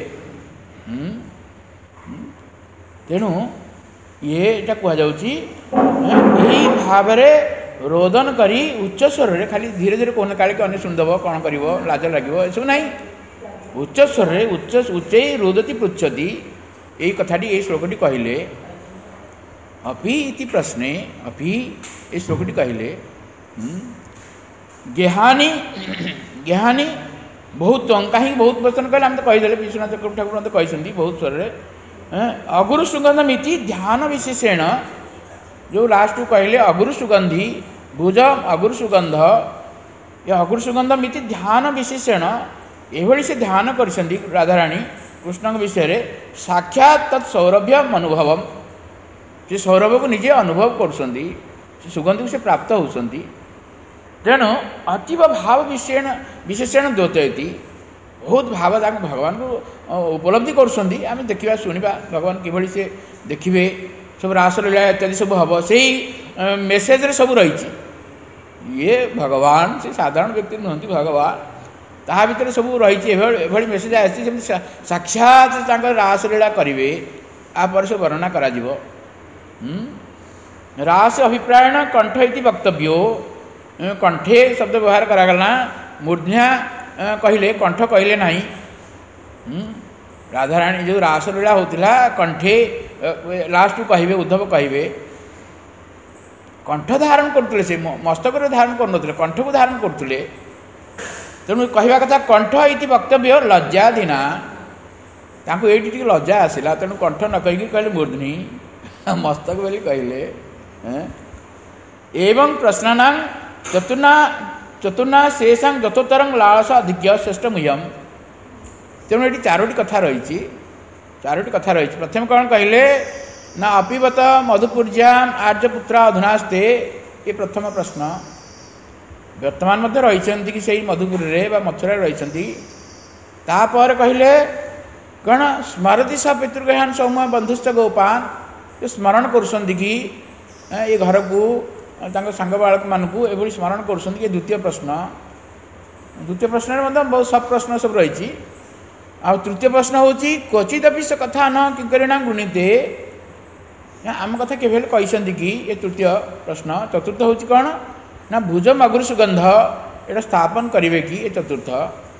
तेणु ये इटा कहुच्छी यही भाव रोदन करी उच्च स्वर रे खाली धीरे धीरे कहना काले कि अन्य शुणिदेव कौन कर लाज लगे ये सब ना उच्च स्वर रे उच्च उच्च रोदती पृछति यही कथाटी ये श्लोकटी कहले अपि इति प्रश्ने अपि ये श्लोकटी कहले गेहानी गेहानी बहुत कहीं बहुत प्रश्न कहले हम तो कहीदे विश्वनाथ चक्रवर्ती ठाकुर मत कही बहुत स्वर अगुरु सुगंध मिति ध्यान विशेषण जो लास्ट को कहले अगुरु सुगंधी भुज अगुरु सुगंध ये अगुरु सुगंध मिति ध्यान विशेषण ये से ध्यान कर राधाराणी कृष्ण विषय साक्षात तत् सौरभ्यम अनुभवम से सौरभ को निजे अनुभव कर सुगंध को से प्राप्त होती तेणु अतीव भाव विशेषण विशेषण द्योतयती बहुत भाव भगवान को उपलब्धि कर देखा शुणा भगवान किभली से देखिए सब रासलीला इत्यादि सब हम से मेसेज रे सब रही ये भगवान से साधारण व्यक्ति नुहति भगवान ता भीतर सब रही मेसेज आसी साक्षात रासलीला करेंगे आप से वर्णना करा रास अभिप्रायण कंठ इति वक्तव्यो कंठे शब्द व्यवहार करागला मूर्ध्या कहले कंठ कहले नहीं राधाराणी जो रासलीला होता कंठे लास्ट को कहे उद्धव कहे कंठ धारण करते से मस्तक धारण कर कंठ को धारण करते तेणु कहवा कथा कंठ ये वक्तव्य लज्जादीना ये लज्जा आसला तेणु कंठ न कहीकि कहले मूर्धनी मस्तक बोली कहले एवं प्रश्नानां चतुर्ना चतुर्ना शेषां जतोत्तरं लालसा अधिक्य श्रेष्ठ मुह्यम तेणु ये चारोटी कथा रही चारोटी कथा रही प्रथम कौन कहले ना अपिबत मधुपूर्जाम आर्यपुत्रा अधुनास्ते ये प्रथम प्रश्न वर्तमान मध्य रही कि सही मधुपुरी मथुरा रही तापर कहले कौन स्मरति स पितृगृहान सौम्य बंधुस्थ गोपान ये स्मरण करुँच कि ये घर को सांग बालक मानक ये स्मरण करुँच ये द्वितीय प्रश्न द्वितीय प्रश्न बहुत सब प्रश्न सब रही आ तृतीय प्रश्न हूँ क्वचिदपि से कथा न किंकरिणा गृणीते आम कथा केवल कहते कि ये तृतीय प्रश्न चतुर्थ हूँ कौन ना भुजम अग्र सुगंध ये स्थापन करेंगे कि ये चतुर्थ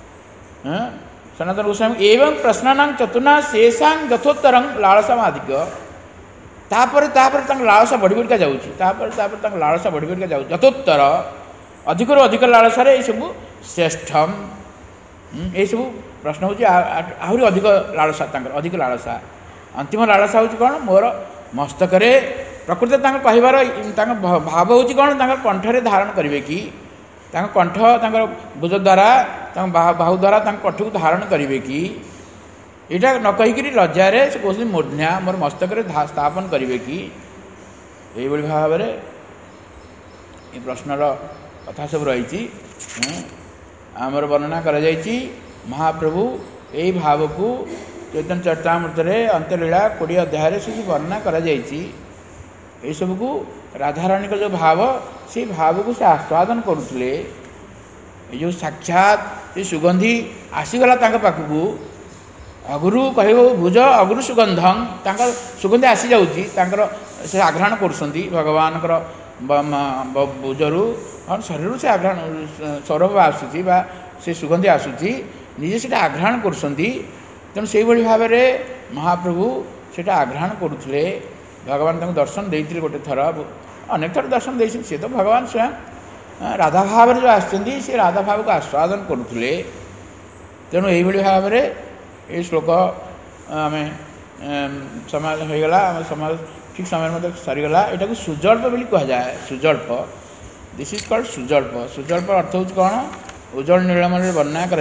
सनातन गोस्वामी एवं प्रश्नानां चतुर्ना शेषां यथोत्तरं लालसाधिक तापर तापर लालसा बढ़ी बढ़िका जाऊँगी तापर तापर लालसा बढ़ी बढ़िका जाऊँ यथोत्तर अधिक अधिक लालसार ये सब श्रेष्ठम ये सब प्रश्न हूँ आहरी अधिक लालसा अधिक लालसा अंतिम लालसा हूँ कौन मोर मस्तक प्रकृति कहबार भाव हूँ कौन कंठरे धारण करेंगे कि कंठ भुज द्वारा बाहु द्वारा कंठ को धारण करेंगे कि यहाँ न कहीकि लज्जा से कहते मूर्धन्या मोर मस्तक स्थापन करेंगे कि यही भाव में ये प्रश्नर कथा सब रही आमर वर्णना कर महाप्रभु यही भाव को चैतन्य चरितामृत अंत्यलीला कोड़े अध्याय से वर्णना कर सब को राधाराणी का जो भाव से भाव को से आस्वादन करुले जो साक्षात ये सुगंधी आसीगला पाखक अगुरु कह भुज अगुरु सुगंधं सुगंधी आसी जाऊँगी से आघ्राण कर भगवान भुजरू और शरीर से आघ्राण सौरभ आसूँ से सुगंधी आसूँ निजे से आघ्राण कर तेणु से भाव में महाप्रभु से आघ्राण करुले भगवान तक दर्शन देते गोटे थर अनेक थर दर्शन दे सी तो भगवान स्वयं राधा भाव जो आसुँच से राधा भाव को आस्वादन करुले तेणु यही भाव में ये श्लोक आम समय होगला आम समय ठीक समय मतलब सरीगला यहाँ सुजल्प बोली कहुए सुजल्प दिस इज कॉल्ड सुजल्प सुजल्प अर्थ हूँ कौन उज्जवल नीलमणि वर्णना कर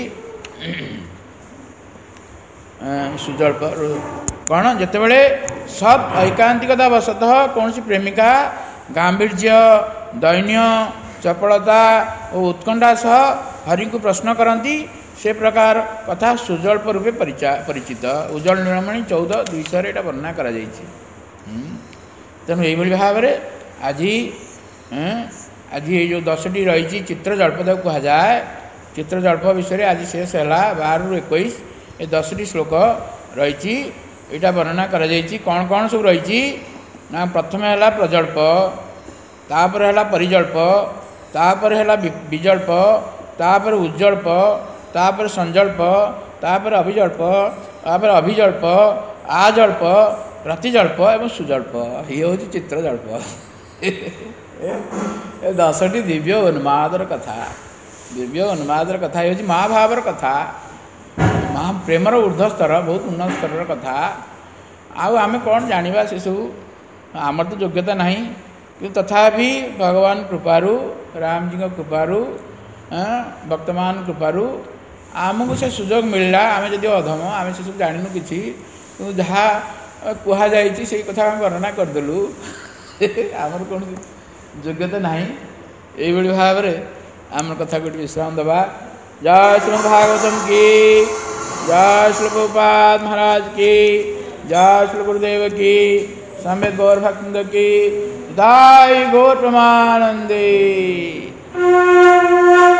सुजल्प कौन जितेबले सब ऐकांतिकता वशतः कौन सी प्रेमिका गांभीर्य दैन्य चपलता और उत्कंठा सह हरि को प्रश्न करती से प्रकार कथा सुजल्प रूपे परिचित उज्जवल नीलमणि चौदह दुईश यहाँ वर्णना कर तेणु यही भाव में आज आज ये जो दसटी रही चित्रजल्प कहुए चित्रजल्प विषय आज शेष है बार रु एक ये दसटी श्लोक रही यहाँ वर्णना कर कौन कौन सब रही ना प्रथम है प्रजल्प तापर है परिजल्प तापर है विजल्प तापर उज्जल्प तापर संजल्प तापर अभिजल्प तापर अभिजल्प आजल्प प्रतिजल्प एवं सुजल्प ये हूँ चित्रजल्प दसटी दिव्य उन्मादर कथा दिव्य उन्मादर कथा ये महाभावर कथा महा प्रेमर ऊर्ध्व स्तर बहुत उन्नत स्तर कथा आम कौन जाना से सब आमर तो योग्यता नहीं कि तथापि भगवान कृपारू राम जी कृपारू वर्तमान कृपारू आमको से सुजोग मिलला आम जदि अधम आम से सब जानू कि जहाँ कहुई से कथा वर्णना करदेलु आमर कौन योग्यता नहीं यही भाव में आम कथा को विश्राम दबा जय श्रीमद् भागवतम की जय श्री प्रभुपाद महाराज की जय श्री गुरुदेव की समेत गौर भक्त की दाई गौर प्रमानंदे।